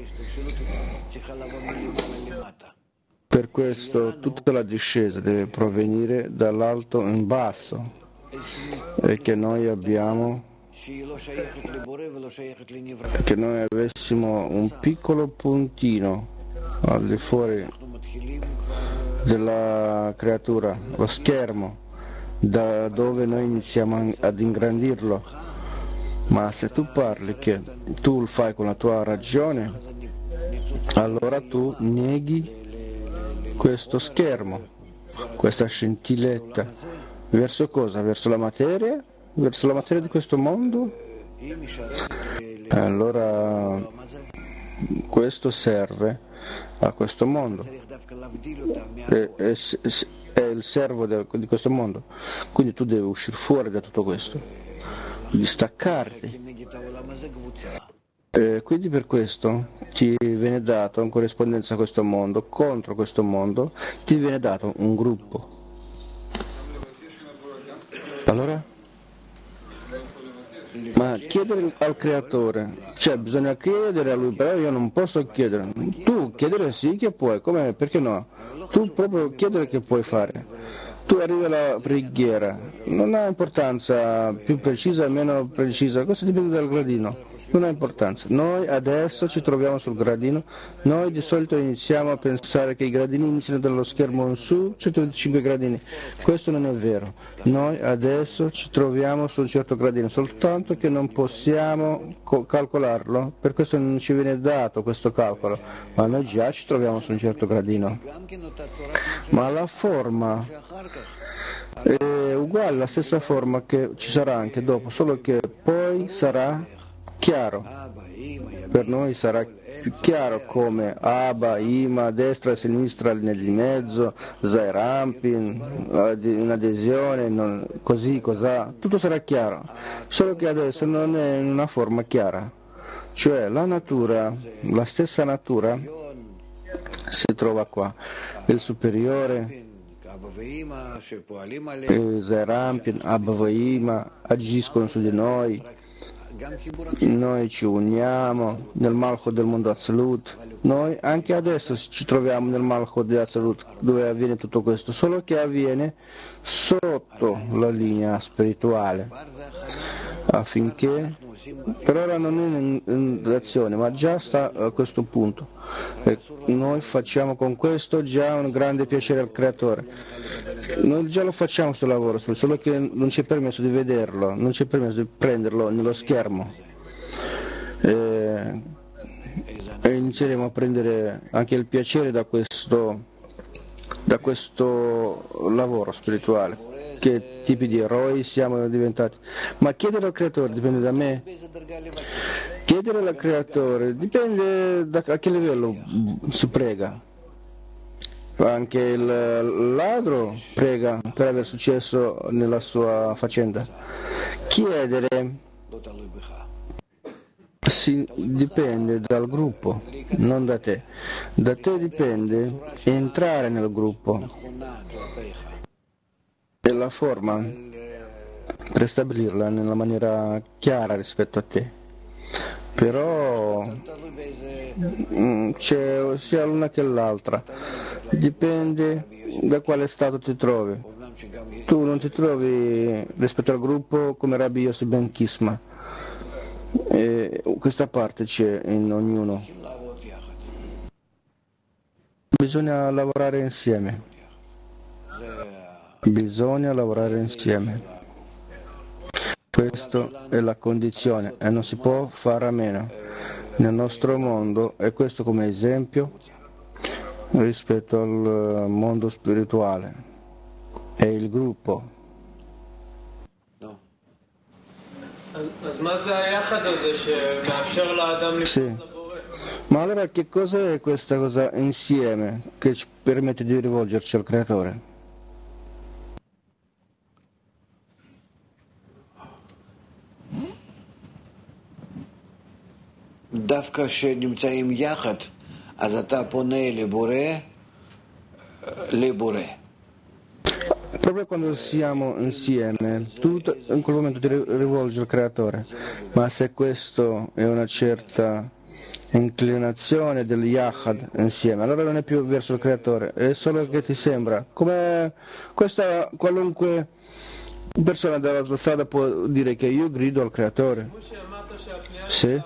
Per questo tutta la discesa deve provenire dall'alto in basso, e che noi abbiamo, che noi avessimo un piccolo puntino al di fuori della creatura, lo schermo, da dove noi iniziamo ad ingrandirlo. Ma se tu parli che tu lo fai con la tua ragione, allora tu neghi questo schermo, questa scintilletta. Verso cosa? Verso la materia? Verso la materia di questo mondo? Allora questo serve a questo mondo, è, è, è il servo di questo mondo, quindi tu devi uscire fuori da tutto questo, distaccarti, e quindi per questo ti viene dato in corrispondenza a questo mondo, contro questo mondo ti viene dato un gruppo. Allora? Ma chiedere al creatore, cioè bisogna chiedere a lui, però io non posso chiedere. Tu chiedere sì che puoi, come, perché no? Tu proprio chiedere che puoi fare. Tu arrivi alla preghiera, non ha importanza più precisa o meno precisa, questo dipende dal gradino, non ha importanza. Noi adesso ci troviamo sul gradino, noi di solito iniziamo a pensare che i gradini iniziano dallo schermo in su, centoventicinque gradini, questo non è vero. Noi adesso ci troviamo su un certo gradino, soltanto che non possiamo co- calcolarlo, per questo non ci viene dato questo calcolo, ma noi già ci troviamo su un certo gradino. Ma la forma è uguale, la stessa forma che ci sarà anche dopo, solo che poi sarà chiaro. Per noi sarà più chiaro come Abba, Ima, destra e sinistra nel di mezzo, Zairampin, in adesione, non, così, cos'ha, tutto sarà chiaro, solo che adesso non è in una forma chiara, cioè la natura, la stessa natura si trova qua, il superiore, Zairampin, Abba e Ima agiscono su di noi. Noi ci uniamo nel Malchut del mondo Azalut, noi anche adesso ci troviamo nel Malchut di Azalut dove avviene tutto questo, solo che avviene sotto la linea spirituale, affinché per ora non è in, in azione, ma già sta a questo punto e noi facciamo con questo già un grande piacere al Creatore. Noi già lo facciamo questo lavoro, solo che non ci è permesso di vederlo, non ci è permesso di prenderlo nello schermo e, e inizieremo a prendere anche il piacere da questo, da questo lavoro spirituale. Che tipi di eroi siamo diventati? Ma chiedere al Creatore dipende da me? Chiedere al Creatore dipende da a che livello si prega. Anche il ladro prega per aver successo nella sua faccenda. Chiedere si dipende dal gruppo, non da te. Da te dipende entrare nel gruppo e la forma per stabilirla nella maniera chiara rispetto a te. Però c'è sia l'una che l'altra, dipende da quale stato ti trovi. Tu non ti trovi rispetto al gruppo come Rabbi Yossi Ben Kisma, e questa parte c'è in ognuno. Bisogna lavorare insieme, bisogna lavorare insieme. Questa è la condizione e non si può fare a meno nel nostro mondo, e questo come esempio rispetto al mondo spirituale è il gruppo. Sì. Ma allora che cosa è questa cosa insieme che ci permette di rivolgerci al Creatore? דווקא שנמצאים יחד, אז אתה פונה לבורא, לבורא. Proprio quando siamo insieme, tu in quel momento ti rivolgi al Creatore, ma se questo è una certa inclinazione del Yahad insieme, allora non è più verso il Creatore, è solo che ti sembra, come questa qualunque persona dalla strada può dire che io grido al Creatore. Sì?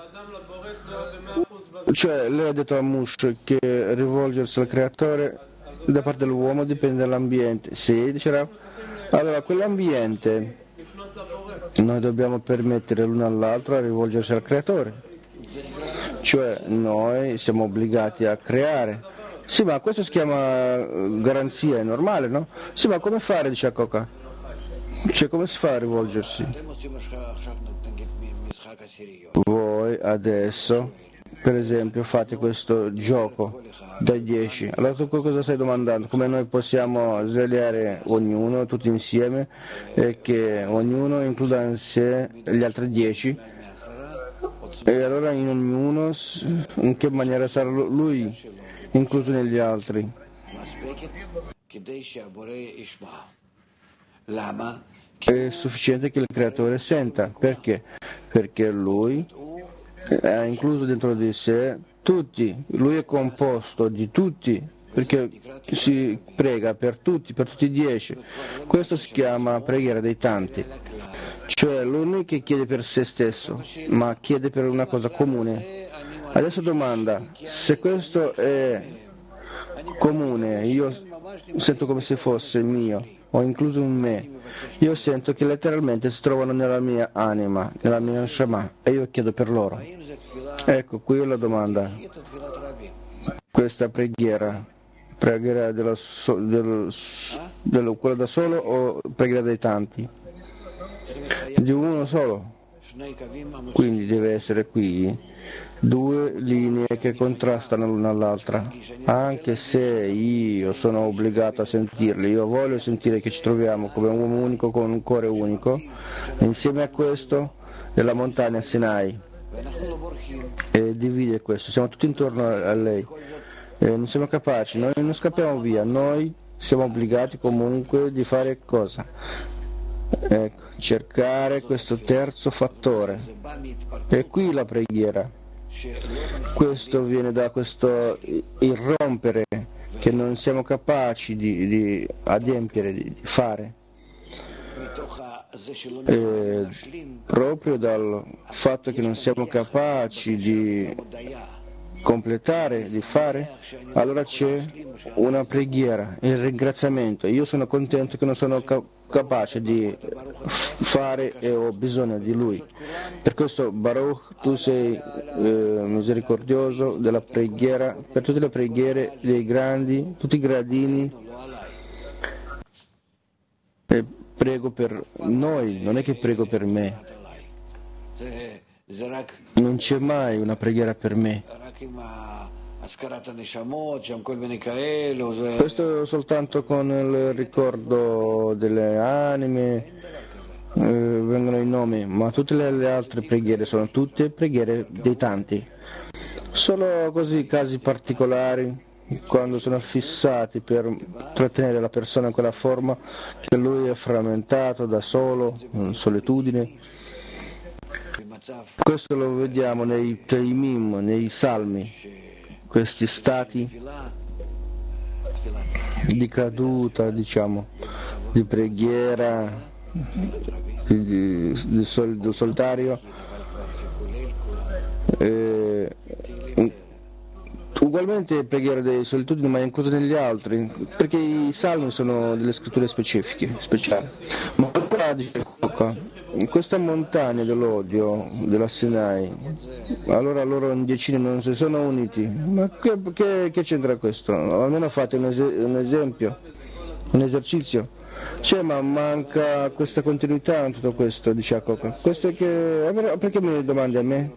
Cioè lei ha detto a Mush che rivolgersi al Creatore da parte dell'uomo dipende dall'ambiente. Sì, dicerà. Allora quell'ambiente noi dobbiamo permettere l'uno all'altro a rivolgersi al Creatore. Cioè noi siamo obbligati a creare. Sì, ma questo si chiama garanzia, è normale, no? Sì, ma come fare, dice Akoka? Cioè come si fa a rivolgersi? Voi adesso per esempio fate questo gioco dai dieci, allora tu cosa stai domandando? Come noi possiamo svegliare ognuno tutti insieme e che ognuno includa in sé gli altri dieci, e allora in ognuno in che maniera sarà lui incluso negli altri? È sufficiente che il Creatore senta. Perché? Perché lui ha incluso dentro di sé tutti, lui è composto di tutti, perché si prega per tutti, per tutti i dieci. Questo si chiama preghiera dei tanti, cioè lui non è che chiede per se stesso, ma chiede per una cosa comune. Adesso domanda, se questo è comune, io sento come se fosse mio, ho incluso in me, io sento che letteralmente si trovano nella mia anima, nella mia neshama, e io chiedo per loro. Ecco, qui è la domanda. Questa preghiera Pregherà della so, del, del, quello da solo o pregherà dei tanti? Di uno solo. Quindi deve essere qui due linee che contrastano l'una all'altra. Anche se io sono obbligato a sentirli, io voglio sentire che ci troviamo come un uomo unico con un cuore unico, insieme a questo è la montagna Sinai e divide questo, siamo tutti intorno a lei. E non siamo capaci, noi non scappiamo via, noi siamo obbligati comunque di fare cosa? Ecco, cercare questo terzo fattore. E qui la preghiera. Questo viene da questo irrompere che non siamo capaci di, di adempiere, di fare. E proprio dal fatto che non siamo capaci di completare, di fare, allora c'è una preghiera, il ringraziamento. Io sono contento che non sono ca- capace di fare e ho bisogno di Lui. Per questo, Baruch, tu sei eh, misericordioso della preghiera, per tutte le preghiere dei grandi, tutti i gradini. E prego per noi, non è che prego per me. Non c'è mai una preghiera per me. Questo soltanto con il ricordo delle anime eh, vengono i nomi, ma tutte le, le altre preghiere sono tutte preghiere dei tanti. Solo così casi particolari, quando sono fissati per trattenere la persona in quella forma che lui è frammentato da solo, in solitudine. Questo lo vediamo nei Teimim, nei Salmi, questi stati di caduta, diciamo, di preghiera, di, di, sol, di solitario, e, ugualmente preghiera di solitudine, ma incluso negli altri, perché i salmi sono delle scritture specifiche, speciali. Ma qua dice qua, in questa montagna dell'odio della Sinai, allora loro in decine non si sono uniti. Ma che, che, che c'entra questo? Almeno fate un, es- un esempio, un esercizio. Cioè, ma manca questa continuità in tutto questo, dice Jacob. Questo è che, perché mi domandi a me?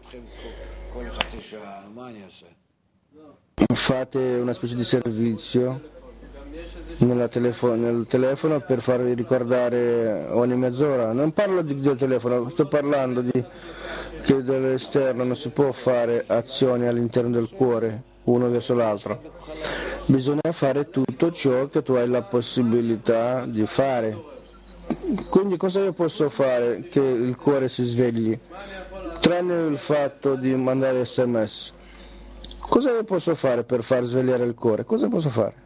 Fate una specie di servizio nella telefo- nel telefono per farvi ricordare ogni mezz'ora. Non parlo di, del telefono, sto parlando di che dall'esterno non si può fare azioni all'interno del cuore uno verso l'altro. Bisogna fare tutto ciò che tu hai la possibilità di fare. Quindi cosa io posso fare che il cuore si svegli? Tranne il fatto di mandare sms. Cosa io posso fare per far svegliare il cuore? Cosa posso fare?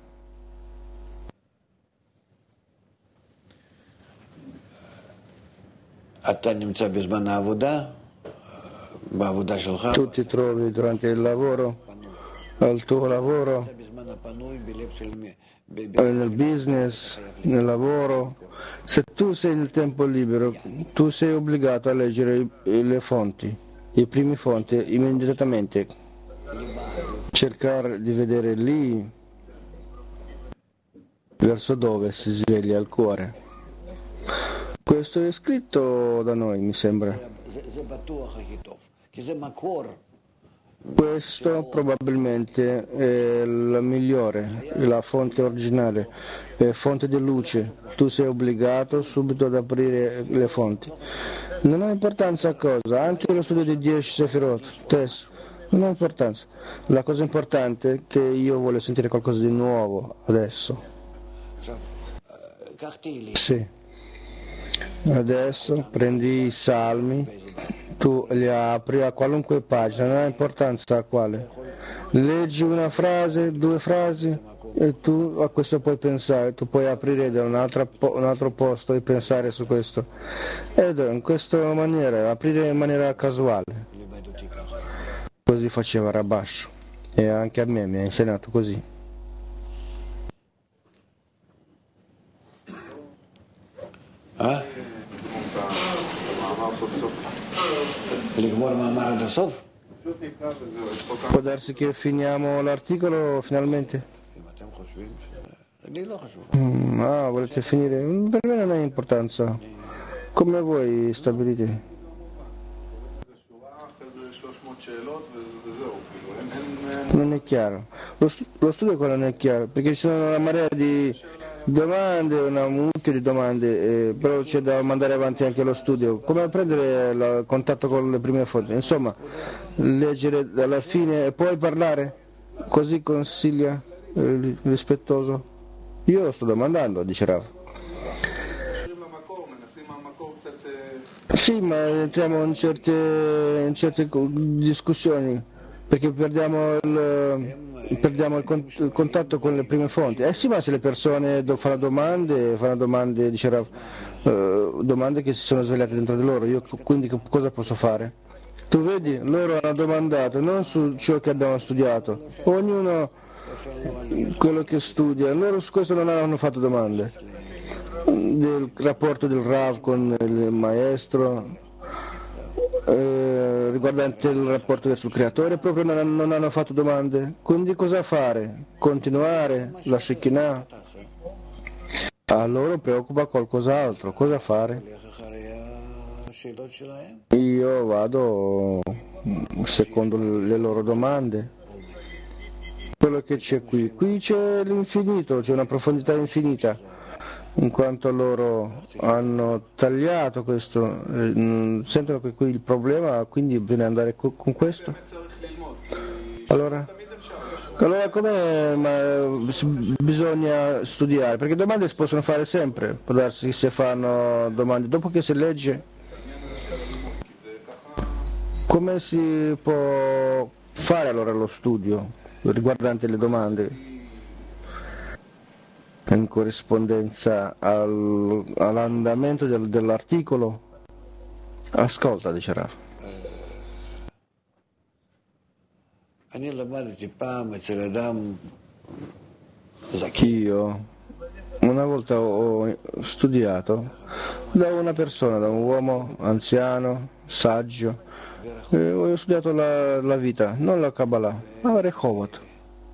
Tu ti trovi durante il lavoro, al tuo lavoro, nel business, nel lavoro. Se tu sei nel tempo libero, tu sei obbligato a leggere le fonti, i primi fonti immediatamente, cercare di vedere lì verso dove si sveglia il cuore. Questo è scritto da noi, mi sembra. Questo probabilmente è la migliore, la fonte originale, è fonte di luce. Tu sei obbligato subito ad aprire le fonti. Non ha importanza cosa, anche lo studio di dieci Sefirot, Tess, non ha importanza. La cosa importante è che io voglio sentire qualcosa di nuovo adesso. Sì. Adesso prendi i salmi, tu li apri a qualunque pagina, non ha importanza a quale. Leggi una frase, due frasi e tu a questo puoi pensare, tu puoi aprire da un altro, un altro posto e pensare su questo. Ed in questa maniera, aprire in maniera casuale. Così faceva Rabash e anche a me mi ha insegnato così. Eh? Può darsi che finiamo l'articolo finalmente? Mm, ah, volete finire? Per me non ha importanza. Come voi stabilite? Non è chiaro. Lo, stu- lo studio quello non è chiaro, perché ci sono una marea di domande, una mucchio di domande, eh, però c'è da mandare avanti anche lo studio. Come prendere il contatto con le prime fonti? Insomma, leggere dalla fine e poi parlare? Così consiglia eh, rispettoso? Io lo sto domandando, dice Rav. Sì, ma entriamo in certe, in certe discussioni, perché perdiamo il, perdiamo il, con, il contatto con le prime fonti. Eh sì, ma se le persone do, fanno domande, fanno domande, dice Rav, eh, domande che si sono svegliate dentro di loro, io quindi cosa posso fare? Tu vedi, loro hanno domandato non su ciò che abbiamo studiato, ognuno quello che studia, loro su questo non hanno fatto domande. Del rapporto del Rav con il maestro, eh, riguardante il rapporto verso il creatore, proprio non, non hanno fatto domande. Quindi cosa fare? Continuare la Shekinah? A loro preoccupa qualcos'altro, cosa fare? Io vado secondo le loro domande. Quello che c'è qui, qui c'è l'infinito, c'è una profondità infinita. In quanto loro hanno tagliato questo, eh, sentono che qui il problema, quindi bisogna andare co- con questo. Allora, allora come ma, bisogna studiare? Perché domande si possono fare sempre, può darsi che si fanno domande, dopo che si legge, come si può fare allora lo studio riguardante le domande? In corrispondenza al, all'andamento del, dell'articolo? Ascolta, dice Rav. Io una volta ho studiato da una persona, da un uomo anziano, saggio, e ho studiato la, la vita, non la Kabbalah, ma la Rehovot.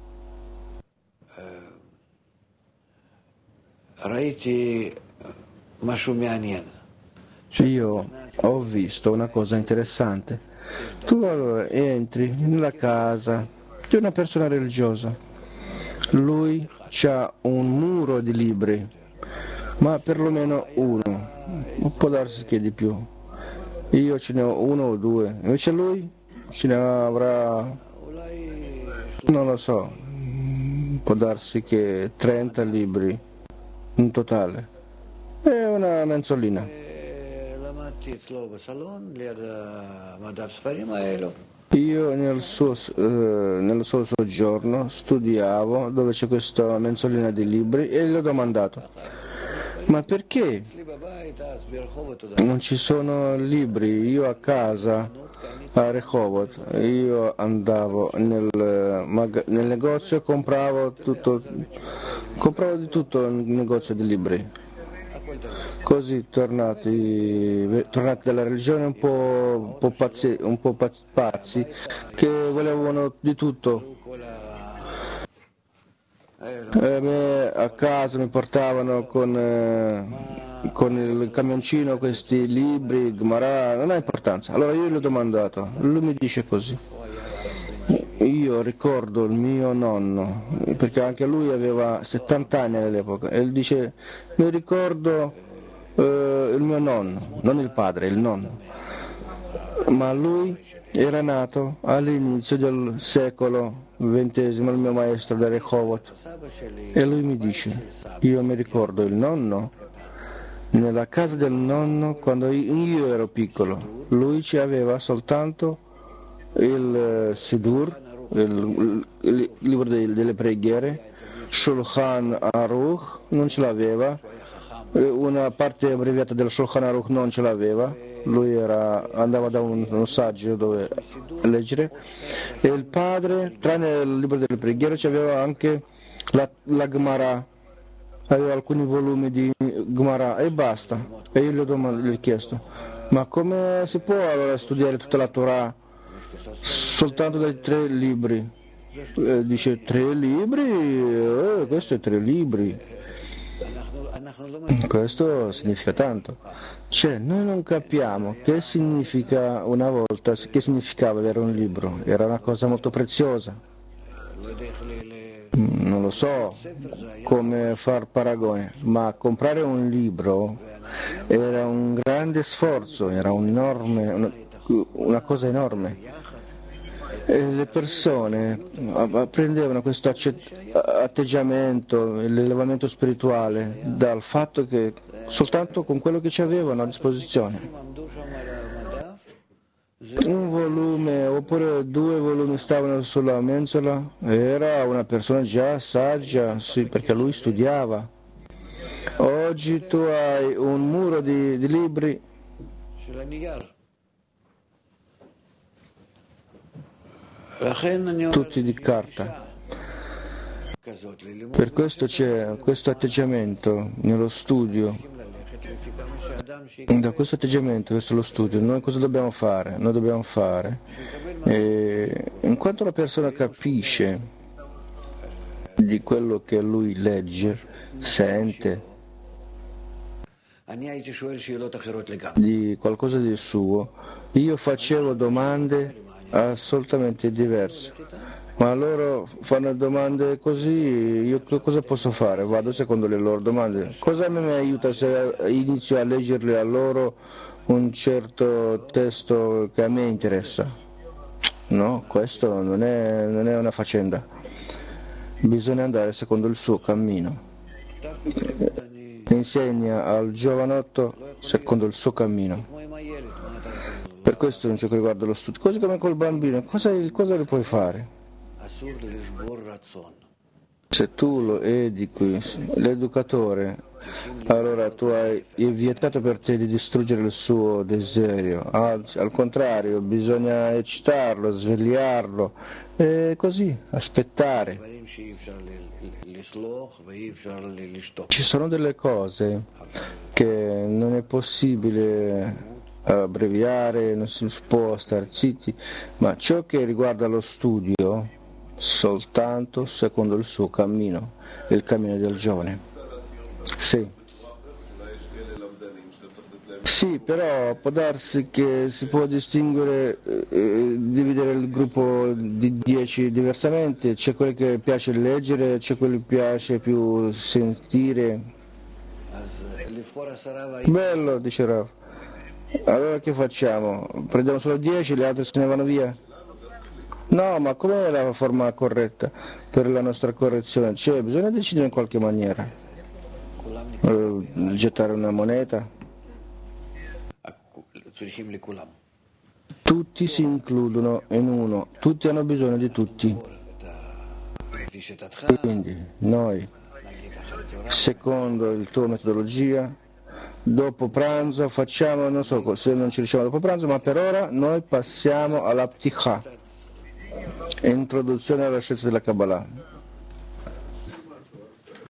Io ho visto una cosa interessante. Tu allora entri nella casa di una persona religiosa. Lui ha un muro di libri, ma perlomeno uno. Può darsi che di più. Io ce ne ho uno o due. Invece lui ce ne avrà, non lo so, può darsi che trenta libri in totale. È una mensolina. Io nel suo, eh, nel suo soggiorno studiavo dove c'è questa mensolina di libri e gli ho domandato: ma perché non ci sono libri? Io a casa a Rehovot, io andavo nel, nel negozio e compravo tutto, compravo di tutto nel negozio di libri. Così tornati, tornati dalla religione un po', un po' pazzi, un po' pazzi, che volevano di tutto. E a me a casa mi portavano con, eh, con il camioncino questi libri, Gemara, non ha importanza. Allora io gli ho domandato, lui mi dice così: io ricordo il mio nonno, perché anche lui aveva settanta anni all'epoca, e lui dice: mi ricordo eh, il mio nonno, non il padre, il nonno, ma lui era nato all'inizio del secolo ventesimo, il mio maestro da Rehovot, e lui mi dice: io mi ricordo il nonno, nella casa del nonno quando io ero piccolo, lui ci aveva soltanto il Sidur, il, il libro delle, delle preghiere, Shulchan Aruch non ce l'aveva, una parte abbreviata del Shulchan Aruch non ce l'aveva, lui era, andava da un, un saggio dove leggere, e il padre, tranne il libro delle preghiere, c'aveva anche la, la Gemara, aveva alcuni volumi di Gemara e basta. E io gli ho, domand- gli ho chiesto: ma come si può allora studiare tutta la Torah soltanto dai tre libri? Eh, dice: tre libri? Eh, tutto questo è tre libri. Questo significa tanto. Cioè, noi non capiamo che significa una volta, che significava avere un libro. Era una cosa molto preziosa. Non lo so come far paragone, ma comprare un libro era un grande sforzo, era un enorme, una, una cosa enorme. E le persone prendevano questo atteggiamento, l'elevamento spirituale, dal fatto che soltanto con quello che ci avevano a disposizione, un volume oppure due volumi stavano sulla mensola, era una persona già saggia, sì, perché lui studiava. Oggi tu hai un muro di, di libri tutti di carta. Per questo c'è questo atteggiamento nello studio. Da questo atteggiamento verso lo studio noi cosa dobbiamo fare? Noi dobbiamo fare e in quanto la persona capisce di quello che lui legge, sente di qualcosa di suo, io facevo domande assolutamente diverse, ma loro fanno domande così, io cosa posso fare? Vado secondo le loro domande. Cosa mi aiuta se inizio a leggerle a loro un certo testo che a me interessa? No, questo non è, non è una faccenda. Bisogna andare secondo il suo cammino. Insegna al giovanotto secondo il suo cammino. Per questo in ciò che riguarda lo studio, così come col bambino, cosa, cosa gli puoi fare? Se tu lo educhi, l'educatore, allora tu hai è vietato per te di distruggere il suo desiderio, al, al contrario bisogna eccitarlo, svegliarlo e così aspettare. Ci sono delle cose che non è possibile abbreviare, non si può stare zitti, ma ciò che riguarda lo studio soltanto secondo il suo cammino, il cammino del giovane. Sì. Sì, però può darsi che si può distinguere, eh, dividere il gruppo di dieci diversamente, c'è quello che piace leggere, c'è quello che piace più sentire. Bello, dice Rav. Allora che facciamo? Prendiamo solo dieci, le altre se ne vanno via? No, ma com'è la forma corretta per la nostra correzione? Cioè, bisogna decidere in qualche maniera. Eh, gettare una moneta? Tutti si includono in uno, tutti hanno bisogno di tutti. Quindi, noi, secondo la tua metodologia, dopo pranzo facciamo, non so se non ci riusciamo dopo pranzo, ma per ora noi passiamo alla pticha, introduzione alla scienza della Kabbalah.